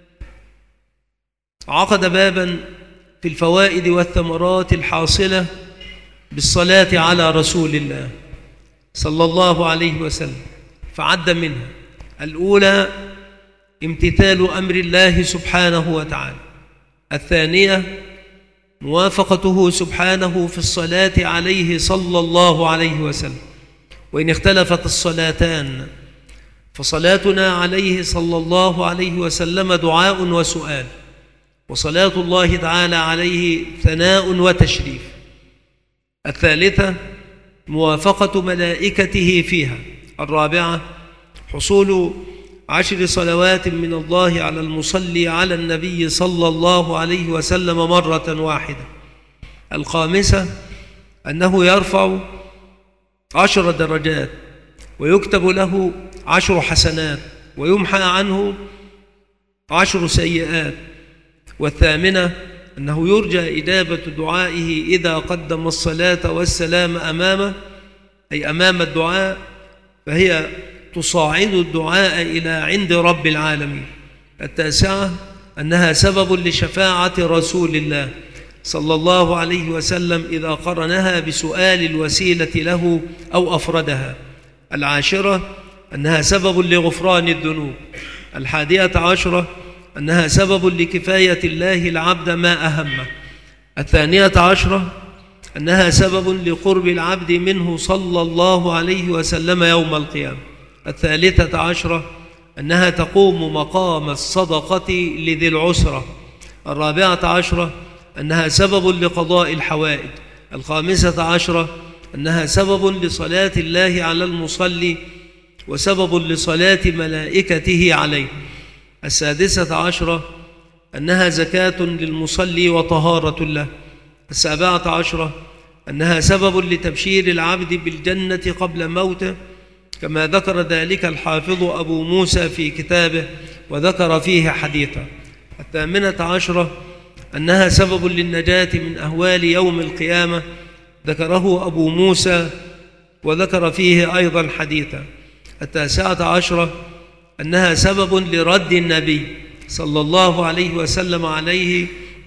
عقد بابا في الفوائد والثمرات الحاصلة بالصلاة على رسول الله صلى الله عليه وسلم، فعد منها: الأولى امتثال أمر الله سبحانه وتعالى، الثانية موافقته سبحانه في الصلاة عليه صلى الله عليه وسلم، وإن اختلفت الصلاتان فصلاتنا عليه صلى الله عليه وسلم دعاء وسؤال، وصلاة الله تعالى عليه ثناء وتشريف. الثالثة موافقة ملائكته فيها. الرابعة حصول 10 صلوات من الله على المصلي على النبي صلى الله عليه وسلم مرة واحدة. الخامسة أنه يرفع 10 درجات ويكتب له 10 حسنات ويمحى عنه 10 سيئات. والثامنة أنه يرجى إجابة دعائه إذا قدم الصلاة والسلام أمامه، أي أمام الدعاء، فهي تصاعد الدعاء إلى عند رب العالمين. التاسعة أنها سبب لشفاعة رسول الله صلى الله عليه وسلم إذا قرنها بسؤال الوسيلة له أو أفردها. العاشرة أنها سبب لغفران الذنوب. 11 أنها سبب لكفاية الله العبد ما أهمه. 12 أنها سبب لقرب العبد منه صلى الله عليه وسلم يوم القيامة. 13 أنها تقوم مقام الصدقة لذي العسرة. 14 أنها سبب لقضاء الحوائج. 15 أنها سبب لصلاة الله على المصلي وسبب لصلاة ملائكته عليه. 16 أنها زكاة للمصلي وطهارة له. 17 أنها سبب لتبشير العبد بالجنة قبل موته، كما ذكر ذلك الحافظ أبو موسى في كتابه وذكر فيه حديثا. 18 أنها سبب للنجاة من أهوال يوم القيامة، ذكره أبو موسى وذكر فيه أيضا حديثا. 19 أنها سبب لرد النبي صلى الله عليه وسلم عليه،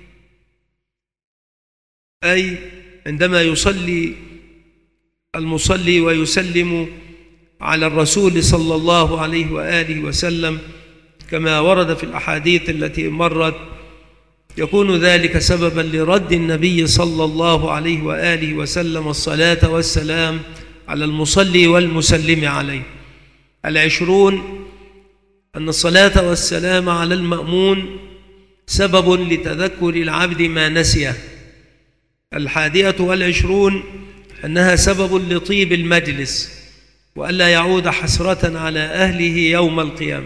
أي عندما يصلي المصلي ويسلم على الرسول صلى الله عليه وآله وسلم كما ورد في الأحاديث التي مرت، يكون ذلك سببا لرد النبي صلى الله عليه وآله وسلم الصلاة والسلام على المصلي والمسلم عليه. 20 أن الصلاة والسلام على المأمون سبب لتذكر العبد ما نسيه. 21 أنها سبب لطيب المجلس وألا يعود حسرة على أهله يوم القيامة.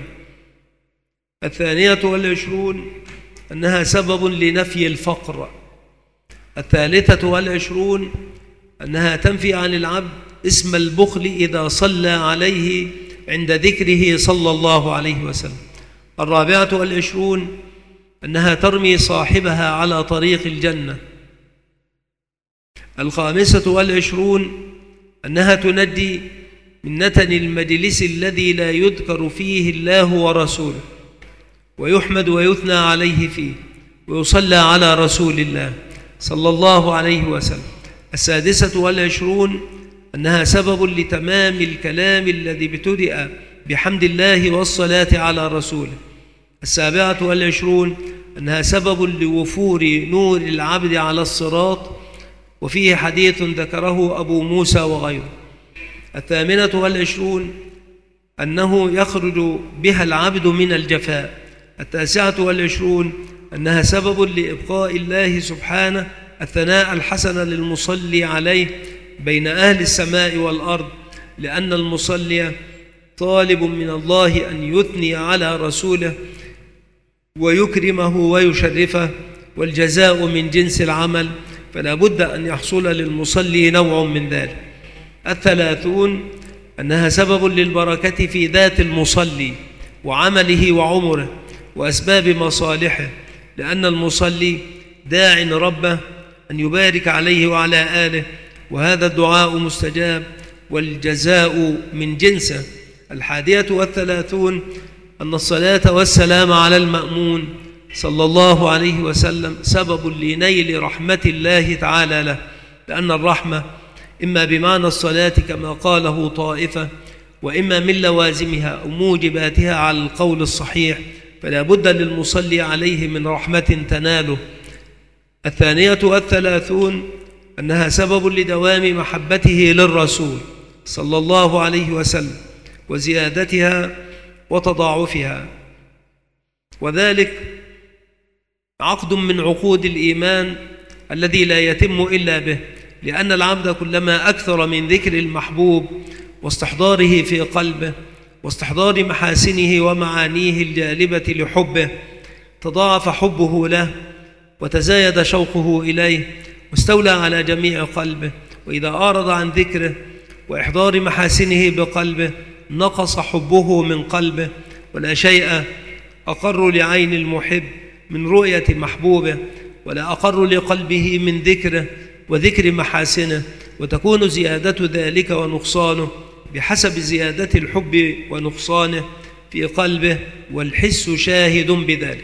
22 أنها سبب لنفي الفقر. 23 أنها تنفي عن العبد اسم البخل إذا صلى عليه عند ذكره صلى الله عليه وسلم. 24 أنها ترمي صاحبها على طريق الجنة. 25 أنها تنجي من نتن المجلس الذي لا يذكر فيه الله ورسوله ويحمد ويثنى عليه فيه ويصلى على رسول الله صلى الله عليه وسلم. 26 أنها سبب لتمام الكلام الذي ابتدأ بحمد الله والصلاة على رسوله. 27 أنها سبب لوفور نور العبد على الصراط، وفيه حديث ذكره أبو موسى وغيره. 28 أنه يخرج بها العبد من الجفاء. 29 أنها سبب لإبقاء الله سبحانه الثناء الحسن للمصلي عليه بين أهل السماء والأرض، لأن المصلي طالب من الله أن يثني على رسوله ويكرمه ويشرفه، والجزاء من جنس العمل، فلا بد أن يحصل للمصلي نوع من ذلك. 30 أنها سبب للبركة في ذات المصلي وعمله وعمره وأسباب مصالحه، لأن المصلي داع ربه أن يبارك عليه وعلى آله، وهذا الدعاء مستجاب والجزاء من جنسه. 31 أن الصلاة والسلام على المأمون صلى الله عليه وسلم سبب لنيل رحمة الله تعالى له، لأن الرحمة إما بمعنى الصلاة كما قاله طائفة، وإما من لوازمها أو موجباتها على القول الصحيح، فلا بد للمصلي عليه من رحمة تناله. 32 أنها سبب لدوام محبته للرسول صلى الله عليه وسلم وزيادتها وتضاعفها، وذلك عقد من عقود الإيمان الذي لا يتم إلا به، لأن العبد كلما أكثر من ذكر المحبوب واستحضاره في قلبه واستحضار محاسنه ومعانيه الجالبة لحبه، تضاعف حبه له وتزايد شوقه إليه واستولى على جميع قلبه. وإذا أعرض عن ذكره وإحضار محاسنه بقلبه نقص حبه من قلبه، ولا شيء أقر لعين المحب من رؤية محبوبه، ولا أقر لقلبه من ذكره وذكر محاسنه، وتكون زيادة ذلك ونقصانه بحسب زيادة الحب ونقصانه في قلبه، والحس شاهد بذلك.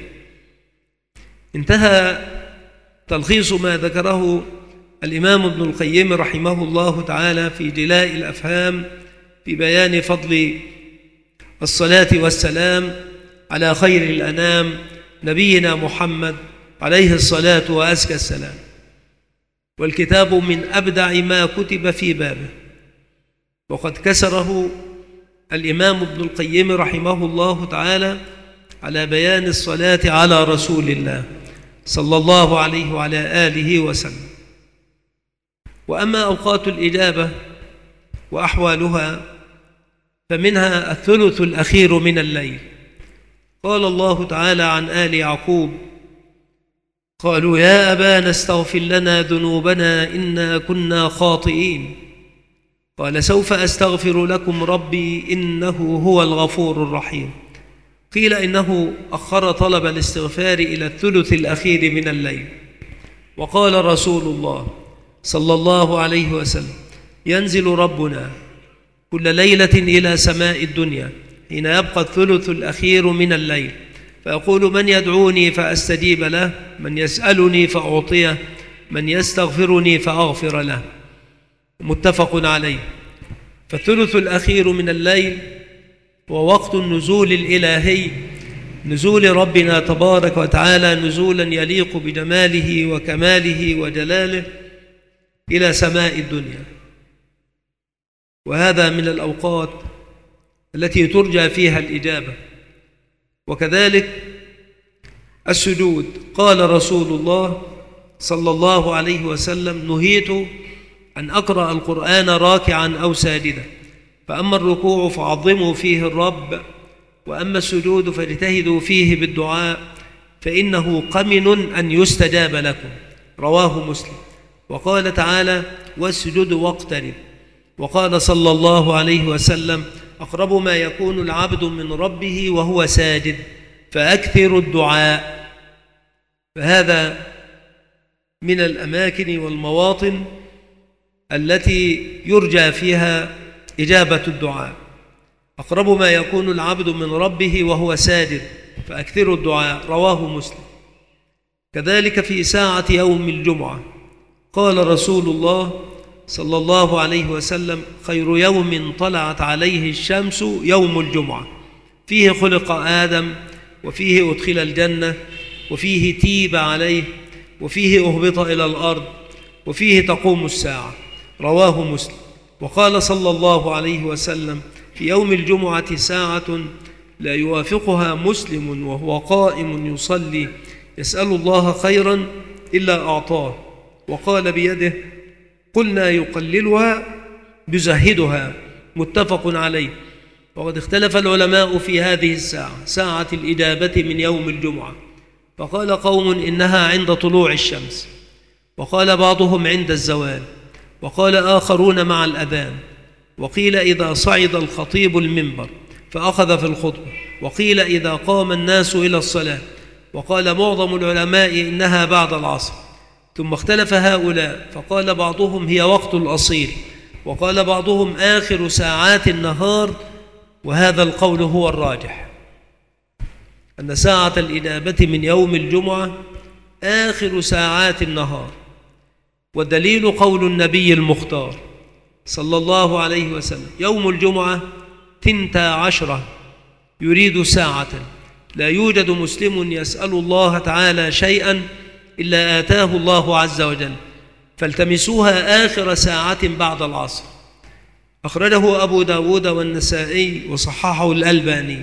انتهى تلخيص ما ذكره الإمام ابن القيم رحمه الله تعالى في جلاء الأفهام في بيان فضل الصلاة والسلام على خير الأنام نبينا محمد عليه الصلاة وأزكى السلام. والكتاب من أبدع ما كتب في بابه، وقد كسره الإمام ابن القيم رحمه الله تعالى على بيان الصلاة على رسول الله صلى الله عليه وعلى آله وسلم. وأما أوقات الإجابة وأحوالها فمنها الثلث الأخير من الليل. قال الله تعالى عن آل يعقوب: قالوا يا أبانا استغفر لنا ذنوبنا إنا كنا خاطئين، قال سوف أستغفر لكم ربي إنه هو الغفور الرحيم. قيل إنه أخر طلب الاستغفار إلى الثلث الأخير من الليل. وقال رسول الله صلى الله عليه وسلم: ينزل ربنا كل ليلة إلى سماء الدنيا حين يبقى الثلث الأخير من الليل، فيقول: من يدعوني فأستجيب له، من يسألني فأعطيه، من يستغفرني فأغفر له. متفق عليه. فالثلث الأخير من الليل هو وقت النزول الإلهي، نزول ربنا تبارك وتعالى نزولا يليق بجماله وكماله وجلاله إلى سماء الدنيا، وهذا من الأوقات التي ترجى فيها الإجابة. وكذلك السجود. قال رسول الله صلى الله عليه وسلم: نهيت أن أقرأ القرآن راكعا أو ساجدا، فأما الركوع فعظموا فيه الرب، وأما السجود فاجتهدوا فيه بالدعاء، فإنه قمن أن يستجاب لكم. رواه مسلم. وقال تعالى: والسجود واقترب. وقال صلى الله عليه وسلم: أقرب ما يكون العبد من ربه وهو ساجد فأكثر الدعاء. فهذا من الأماكن والمواطن التي يرجى فيها إجابة الدعاء. أقرب ما يكون العبد من ربه وهو ساجد فأكثر الدعاء. رواه مسلم. كذلك في ساعة يوم الجمعة قال رسول الله صلى الله عليه وسلم: خير يوم طلعت عليه الشمس يوم الجمعة، فيه خلق آدم، وفيه أدخل الجنة، وفيه تيب عليه، وفيه أهبط إلى الأرض، وفيه تقوم الساعة. رواه مسلم. وقال صلى الله عليه وسلم: في يوم الجمعة ساعة لا يوافقها مسلم وهو قائم يصلي يسأل الله خيرا إلا أعطاه. وقال بيده قلنا يقللها يزهدها، متفق عليه. وقد اختلف العلماء في هذه الساعة، ساعة الإجابة من يوم الجمعة، فقال قوم إنها عند طلوع الشمس، وقال بعضهم عند الزوال، وقال آخرون مع الأذان، وقيل إذا صعد الخطيب المنبر فأخذ في الخطبة، وقيل إذا قام الناس إلى الصلاة، وقال معظم العلماء إنها بعد العصر. ثم اختلف هؤلاء، فقال بعضهم هي وقت الأصيل، وقال بعضهم آخر ساعات النهار، وهذا القول هو الراجح، أن ساعة الإجابة من يوم الجمعة آخر ساعات النهار. والدليل قول النبي المختار صلى الله عليه وسلم: يوم الجمعة 12 يريد ساعة لا يوجد مسلم يسأل الله تعالى شيئا إلا آتاه الله عز وجل، فالتمسوها آخر ساعة بعد العصر. أخرجه أبو داود والنسائي وصححه الألباني.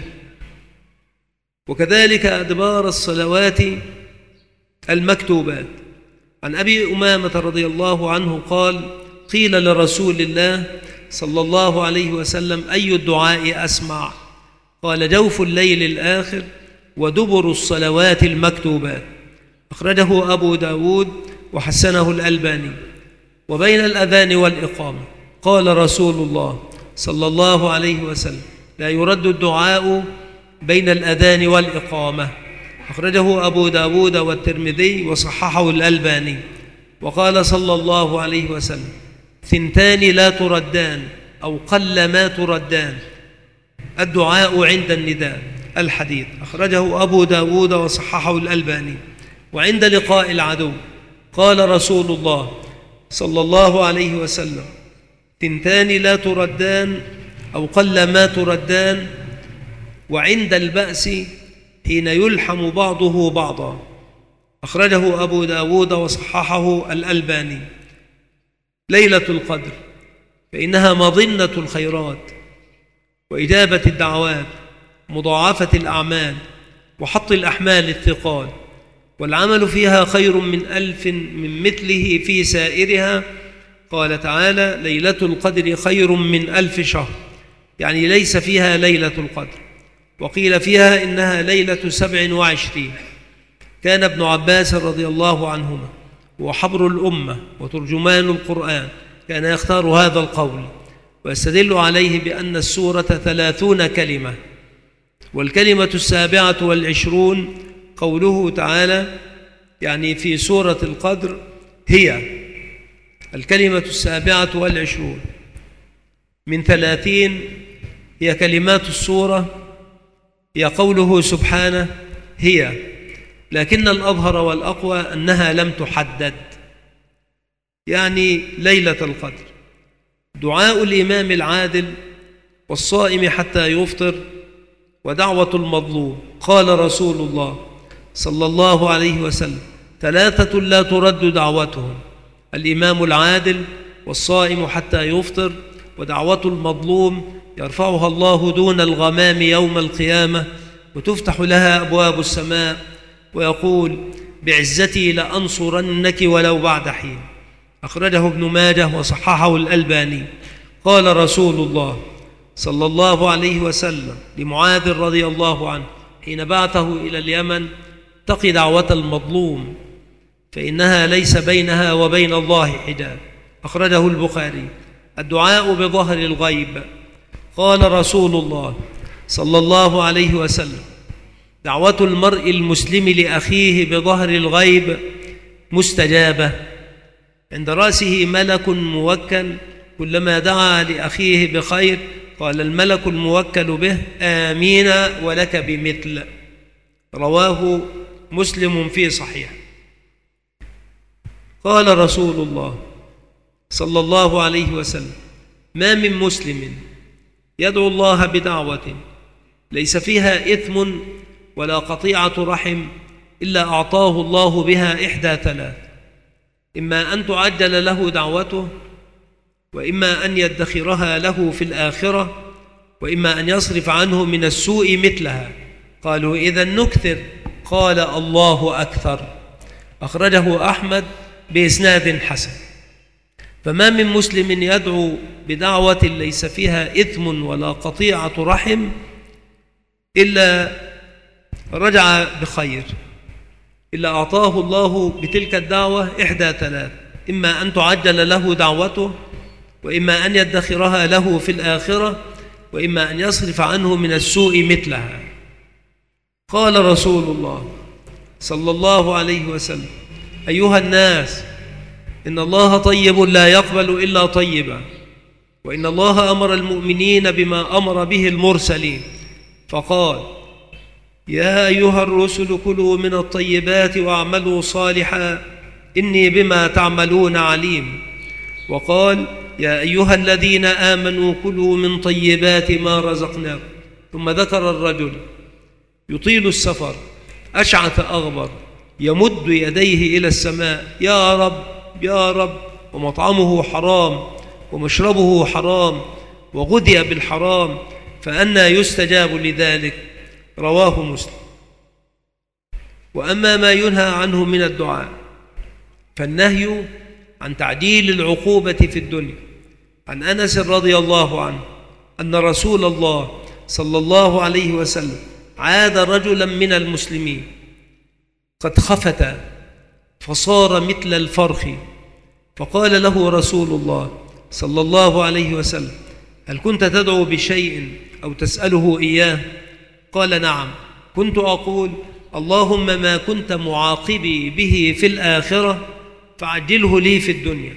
وكذلك أدبار الصلوات المكتوبات. عن أبي أمامة رضي الله عنه قال: قيل لرسول الله صلى الله عليه وسلم: أي الدعاء أسمع؟ قال: جوف الليل الآخر ودبر الصلوات المكتوبات. أخرجه أبو داود وحسنه الألباني. وبين الأذان والإقامة قال رسول الله صلى الله عليه وسلم: لا يرد الدعاء بين الأذان والإقامة. أخرجه أبو داود والترمذي وصححه الألباني. وقال صلى الله عليه وسلم: 2 لا تردان أو قل ما تردان، الدعاء عند النداء. الحديث أخرجه أبو داود وصححه الألباني. وعند لقاء العدو قال رسول الله صلى الله عليه وسلم: 2 لا تردان أو قل ما تردان، وعند البأس حين يلحم بعضه بعضا. أخرجه أبو داود وصححه الألباني. ليلة القدر فإنها مظنة الخيرات وإجابة الدعوات، مضاعفة الأعمال، وحط الأحمال الثقال، والعمل فيها خير من 1000 من مثله في سائرها. قال تعالى: ليلة القدر خير من 1000 شهر، يعني ليس فيها ليلة القدر. وقيل فيها إنها ليلة 27. كان ابن عباس رضي الله عنهما وحبر الأمة وترجمان القرآن كان يختار هذا القول، ويستدل عليه بأن السورة 30 كلمة، والكلمة 27 قوله تعالى، يعني في سورة القدر هي الكلمة 27 من 30 هي كلمات السورة، هي قوله سبحانه هي، لكن الأظهر والأقوى أنها لم تحدد، يعني ليلة القدر. دعاء الإمام العادل والصائم حتى يفطر، ودعوة المظلوم. قال رسول الله صلى الله عليه وسلم: 3 لا ترد دعوتهم: الإمام العادل، والصائم حتى يفطر، ودعوة المظلوم يرفعها الله دون الغمام يوم القيامة، وتفتح لها أبواب السماء، ويقول: بعزتي لأنصرنك ولو بعد حين. أخرجه ابن ماجه وصححه الألباني. قال رسول الله صلى الله عليه وسلم لمعاذ رضي الله عنه حين بعثه إلى اليمن: اتق دعوة المظلوم فإنها ليس بينها وبين الله حجاب. أخرجه البخاري. الدعاء بظهر الغيب. قال رسول الله صلى الله عليه وسلم: دعوة المرء المسلم لأخيه بظهر الغيب مستجابة، عند رأسه ملك موكل، كلما دعا لأخيه بخير قال الملك الموكل به: آمين ولك بمثل. رواه مسلم في صحيح. قال رسول الله صلى الله عليه وسلم: ما من مسلم يدعو الله بدعوة ليس فيها إثم ولا قطيعة رحم إلا أعطاه الله بها إحدى 3: إما أن تعجل له دعوته، وإما أن يدخرها له في الآخرة، وإما أن يصرف عنه من السوء مثلها. قالوا: إذن نكثر. قال: الله أكثر. أخرجه أحمد بإسناد حسن. فما من مسلم يدعو بدعوة ليس فيها إثم ولا قطيعة رحم إلا رجع بخير، إلا أعطاه الله بتلك الدعوة إحدى ثلاث: إما أن تعجل له دعوته، وإما أن يدخرها له في الآخرة، وإما أن يصرف عنه من السوء مثلها. قال رسول الله صلى الله عليه وسلم: أيها الناس، إن الله طيب لا يقبل إلا طيبا، وإن الله أمر المؤمنين بما أمر به المرسلين، فقال: يا أيها الرسل كلوا من الطيبات واعملوا صالحا إني بما تعملون عليم. وقال: يا أيها الذين آمنوا كلوا من طيبات ما رزقناكم. ثم ذكر الرجل يطيل السفر أشعث أغبر يمد يديه إلى السماء: يا رب يا رب، ومطعمه حرام ومشربه حرام وغذي بالحرام، فأنى يستجاب لذلك؟ رواه مسلم. وأما ما ينهى عنه من الدعاء فالنهي عن تعديل العقوبة في الدنيا. عن أنس رضي الله عنه أن رسول الله صلى الله عليه وسلم عاد رجلا من المسلمين قد خفت فصار مثل الفرخ، فقال له رسول الله صلى الله عليه وسلم: هل كنت تدعو بشيء أو تسأله إياه؟ قال: نعم، كنت أقول: اللهم ما كنت معاقبي به في الآخرة فعجله لي في الدنيا.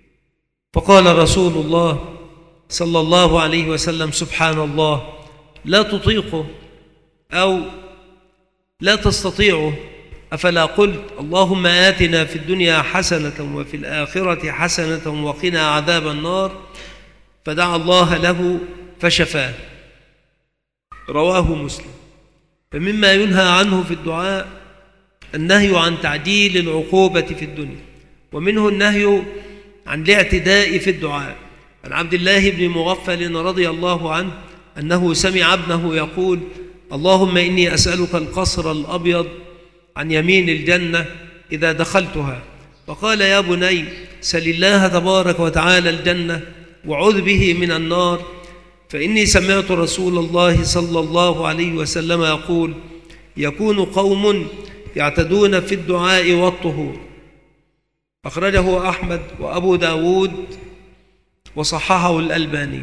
فقال رسول الله صلى الله عليه وسلم: سبحان الله، لا تطيقه أو لا تستطيعه، أفلا قلت اللهم آتنا في الدنيا حسنة وفي الآخرة حسنة وقنا عذاب النار؟ فدعا الله له فشفاه. رواه مسلم. فمما ينهى عنه في الدعاء النهي عن تعديل العقوبة في الدنيا، ومنه النهي عن الاعتداء في الدعاء. عن عبد الله بن مغفل رضي الله عنه أنه سمع ابنه يقول: اللهم إني أسألك القصر الأبيض عن يمين الجنة إذا دخلتها. فقال: يا بني، سل الله تبارك وتعالى الجنة وعذ به من النار، فإني سمعت رسول الله صلى الله عليه وسلم يقول: يكون قوم يعتدون في الدعاء والطهور. أخرجه أحمد وأبو داود وصححه الألباني.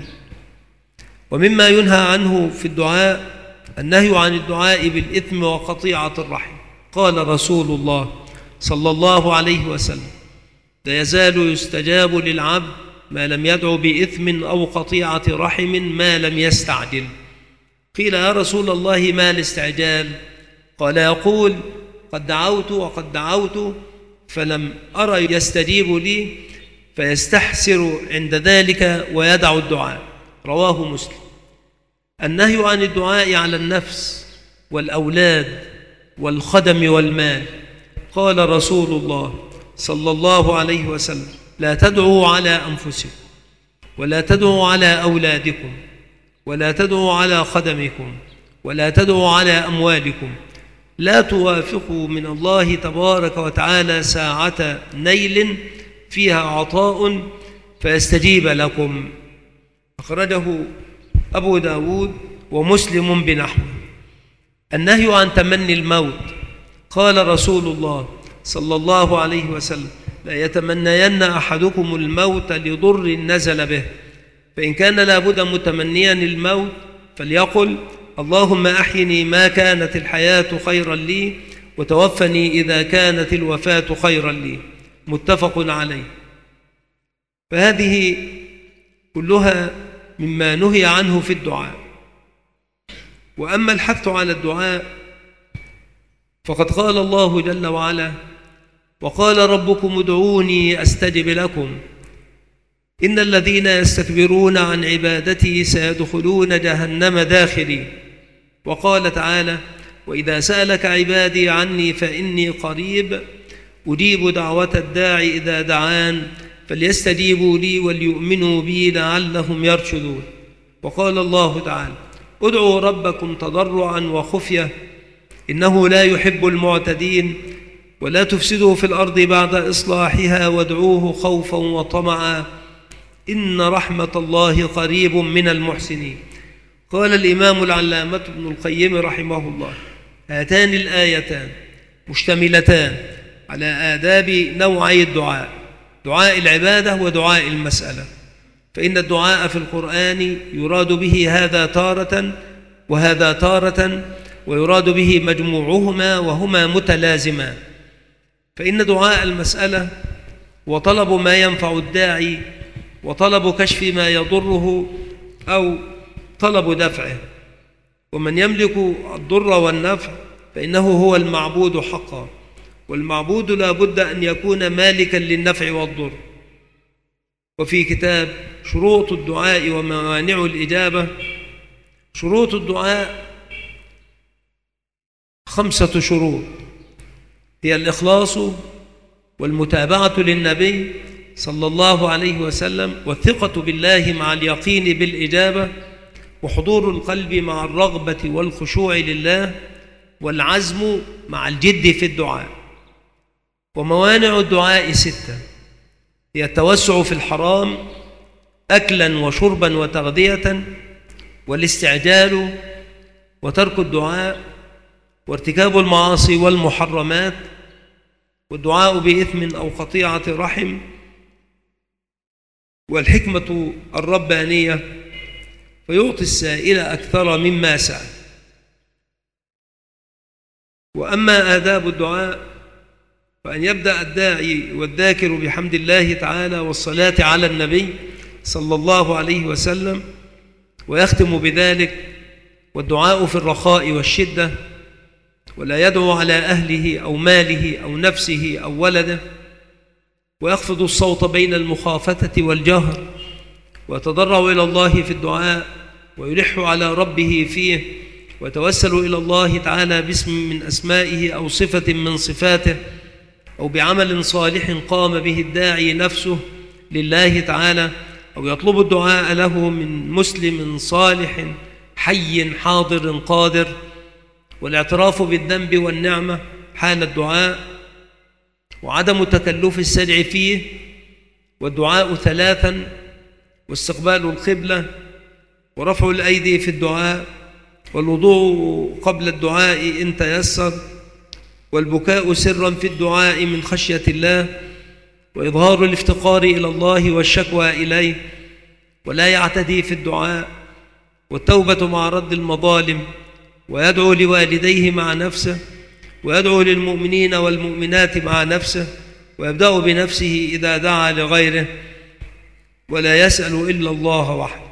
ومما ينهى عنه في الدعاء النهي عن الدعاء بالإثم وقطيعة الرحم. قال رسول الله صلى الله عليه وسلم: لا يزال يستجاب للعبد ما لم يدعو بإثم أو قطيعة رحم ما لم يستعجل. قيل: يا رسول الله ما الاستعجال؟ قال: يقول: قد دعوت وقد دعوت فلم أرى يستجيب لي، فيستحسر عند ذلك ويدع الدعاء. رواه مسلم. النهي عن الدعاء على النفس والأولاد والخدم والمال. قال رسول الله صلى الله عليه وسلم: لا تدعوا على أنفسكم، ولا تدعوا على أولادكم، ولا تدعوا على خدمكم، ولا تدعوا على أموالكم، لا توافقوا من الله تبارك وتعالى ساعة نيل فيها عطاء فيستجيب لكم. أخرجه أبو داود ومسلم بنحوه. النهي عن تمني الموت. قال رسول الله صلى الله عليه وسلم: لا يتمنين أحدكم الموت لضر نزل به، فإن كان لابد متمنيا الموت فليقل: اللهم أحيني ما كانت الحياة خيرا لي، وتوفني إذا كانت الوفاة خيرا لي. متفق عليه. فهذه كلها مما نهي عنه في الدعاء. وأما الحث على الدعاء فقد قال الله جل وعلا: وقال ربكم ادعوني أستجب لكم إن الذين يستكبرون عن عبادتي سيدخلون جهنم داخرين. وقال تعالى: وإذا سألك عبادي عني فإني قريب أجيب دعوة الداعي إذا دعان فليستجيبوا لي وليؤمنوا بي لعلهم يرشدون. وقال الله تعالى: ادعوا ربكم تضرعا وخفية إنه لا يحب المعتدين. ولا تفسدوا في الأرض بعد إصلاحها وادعوه خوفا وطمعا إن رحمة الله قريب من المحسنين. قال الإمام العلامة ابن القيم رحمه الله: هاتان الآيتان مشتملتان على آداب نوعي الدعاء، دعاء العبادة ودعاء المسألة، فإن الدعاء في القرآن يراد به هذا تارة وهذا تارة، ويراد به مجموعهما وهما متلازمان. فإن دعاء المسألة وطلب ما ينفع الداعي وطلب كشف ما يضره أو طلب دفعه، ومن يملك الضر والنفع فإنه هو المعبود حقا، والمعبود لا بد أن يكون مالكا للنفع والضر. وفي كتاب شروط الدعاء وموانع الإجابة: شروط الدعاء 5 شروط، هي الإخلاص والمتابعة للنبي صلى الله عليه وسلم، والثقة بالله مع اليقين بالإجابة، وحضور القلب مع الرغبة والخشوع لله، والعزم مع الجد في الدعاء. وموانع الدعاء 6، هي التوسع في الحرام أكلا وشربا وتغذية، والاستعجال، وترك الدعاء، وارتكاب المعاصي والمحرمات، والدعاء بإثم أو قطيعة رحم، والحكمة الربانية فيعطي السائل أكثر مما سأل. وأما آداب الدعاء فأن يبدأ الداعي والذاكر بحمد الله تعالى والصلاة على النبي صلى الله عليه وسلم، ويختم بذلك: والدعاء في الرخاء والشدة، ولا يدعو على أهله أو ماله أو نفسه أو ولده، ويخفض الصوت بين المخافتة والجهر، ويتضرع إلى الله في الدعاء، ويلح على ربه فيه، ويتوسل إلى الله تعالى باسم من أسمائه أو صفة من صفاته، أو بعمل صالح قام به الداعي نفسه لله تعالى، أو يطلب الدعاء له من مسلم صالح حي حاضر قادر، والاعتراف بالذنب والنعمة حال الدعاء، وعدم تكلف السجع فيه، والدعاء 3، واستقبال القبلة، ورفع الأيدي في الدعاء، والوضوء قبل الدعاء إن تيسر، والبكاء سرا في الدعاء من خشية الله، وإظهار الافتقار إلى الله والشكوى إليه، ولا يعتدي في الدعاء، والتوبة مع رد المظالم، ويدعو لوالديه مع نفسه، ويدعو للمؤمنين والمؤمنات مع نفسه، ويبدأ بنفسه إذا دعا لغيره، ولا يسأل إلا الله وحده.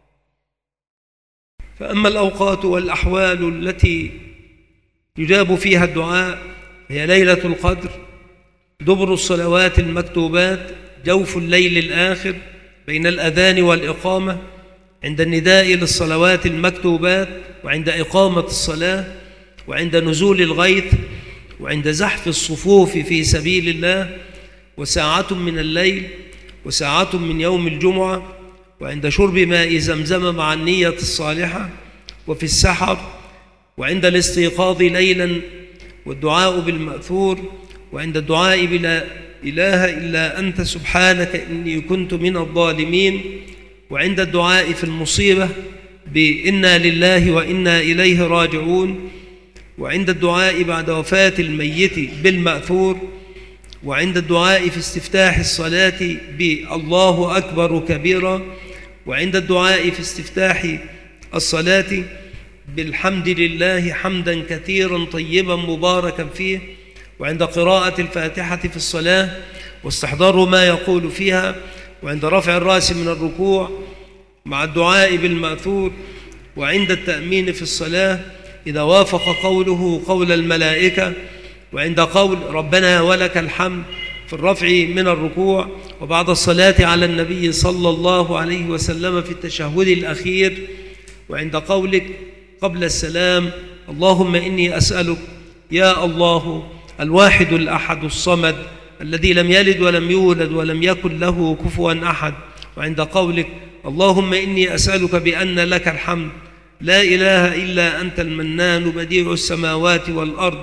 فأما الأوقات والأحوال التي يجاب فيها الدعاء هي ليلة القدر، دبر الصلوات المكتوبات، جوف الليل الآخر بين الأذان والإقامة، عند النداء للصلوات المكتوبات، وعند إقامة الصلاة، وعند نزول الغيث، وعند زحف الصفوف في سبيل الله، وساعة من الليل، وساعة من يوم الجمعة، وعند شرب ماء زمزم مع النية الصالحة، وفي السحر، وعند الاستيقاظ ليلا، والدعاء بالمأثور، وعند الدعاء بلا إله إلا أنت سبحانك إني كنت من الظالمين، وعند الدعاء في المصيبة بإنا لله وإنا إليه راجعون، وعند الدعاء بعد وفاة الميت بالمأثور، وعند الدعاء في استفتاح الصلاة بالله أكبر كبيرا، وعند الدعاء في استفتاح الصلاة بالحمد لله حمدا كثيرا طيبا مباركا فيه، وعند قراءة الفاتحة في الصلاة واستحضار ما يقول فيها، وعند رفع الرأس من الركوع مع الدعاء بالمأثور، وعند التأمين في الصلاة إذا وافق قوله قول الملائكة، وعند قول ربنا ولك الحمد في الرفع من الركوع، وبعد الصلاة على النبي صلى الله عليه وسلم في التشهد الأخير، وعند قولك قبل السلام اللهم إني أسألك يا الله الواحد الأحد الصمد الذي لم يلد ولم يولد ولم يكن له كفوا أحد، وعند قولك اللهم إني أسألك بأن لك الحمد لا إله إلا أنت المنان بديع السماوات والأرض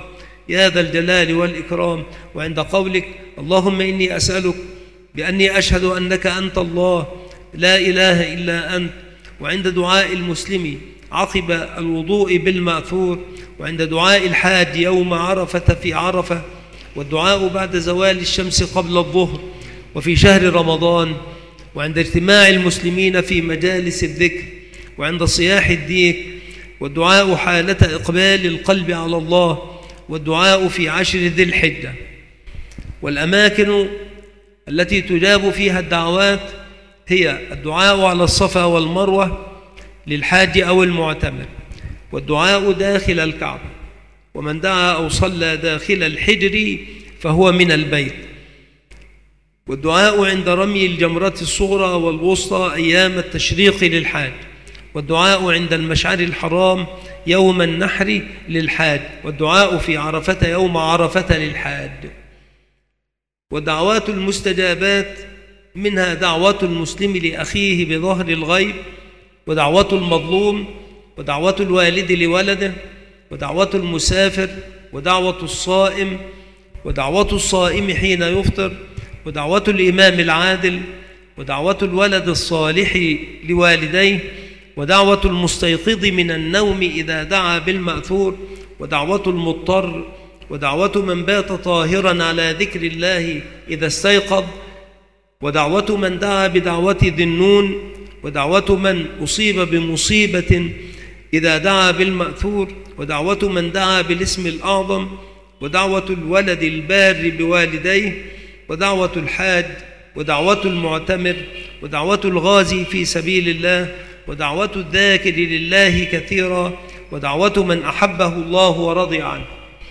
يا ذا الجلال والإكرام، وعند قولك اللهم إني أسألك بأني أشهد أنك أنت الله لا إله إلا أنت، وعند دعاء المسلم عقب الوضوء بالمأثور، وعند دعاء الحاج يوم عرفة في عرفة، والدعاء بعد زوال الشمس قبل الظهر، وفي شهر رمضان، وعند اجتماع المسلمين في مجالس الذكر، وعند صياح الديك، والدعاء حالة إقبال القلب على الله، والدعاء في 10 ذي الحجة. والأماكن التي تجاب فيها الدعوات هي الدعاء على الصفا والمروة للحاج أو المعتمر، والدعاء داخل الكعبة، ومن دعا أو صلى داخل الحجر فهو من البيت، والدعاء عند رمي الجمرة الصغرى والوسطى أيام التشريق للحاج، والدعاء عند المشعر الحرام يوم النحر للحاج، والدعاء في عرفة يوم عرفة للحاج. والدعوات المستجابات منها دعوة المسلم لأخيه بظهر الغيب، ودعوة المظلوم، ودعوة الوالد لولده، ودعوة المسافر، ودعوة الصائم، ودعوة الصائم حين يفطر، ودعوة الإمام العادل، ودعوة الولد الصالح لوالديه، ودعوة المستيقظ من النوم إذا دعا بالمأثور، ودعوة المضطر، ودعوة من بات طاهرا على ذكر الله إذا استيقظ، ودعوة من دعا بدعوة ذي النون، ودعوة من أصيب بمصيبة إذا دعا بالمأثور، ودعوة من دعا بالاسم الأعظم، ودعوة الولد البار بوالديه، ودعوة الحاج، ودعوة المعتمر، ودعوة الغازي في سبيل الله، ودعوة الذاكر لله كثيرا، ودعوة من أحبه الله ورضي عنه.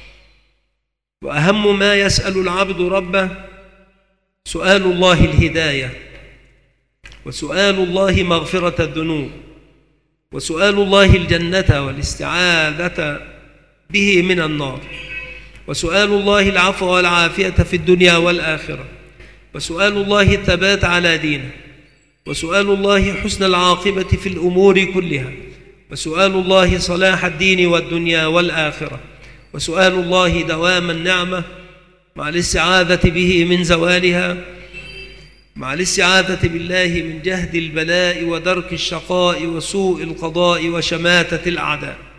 وأهم ما يسأل العبد ربه سؤال الله الهداية، وسؤال الله مغفرة الذنوب، وسؤال الله الجنة والاستعاذة به من النار، وسؤال الله العفو والعافية في الدنيا والآخرة، وسؤال الله الثبات على دينه، وسؤال الله حسن العاقبة في الأمور كلها، وسؤال الله صلاح الدين والدنيا والآخرة، وسؤال الله دوام النعمة مع الاستعاذة به من زوالها، مع الاستعاذة بالله من جهد البلاء ودرك الشقاء وسوء القضاء وشماتة الأعداء.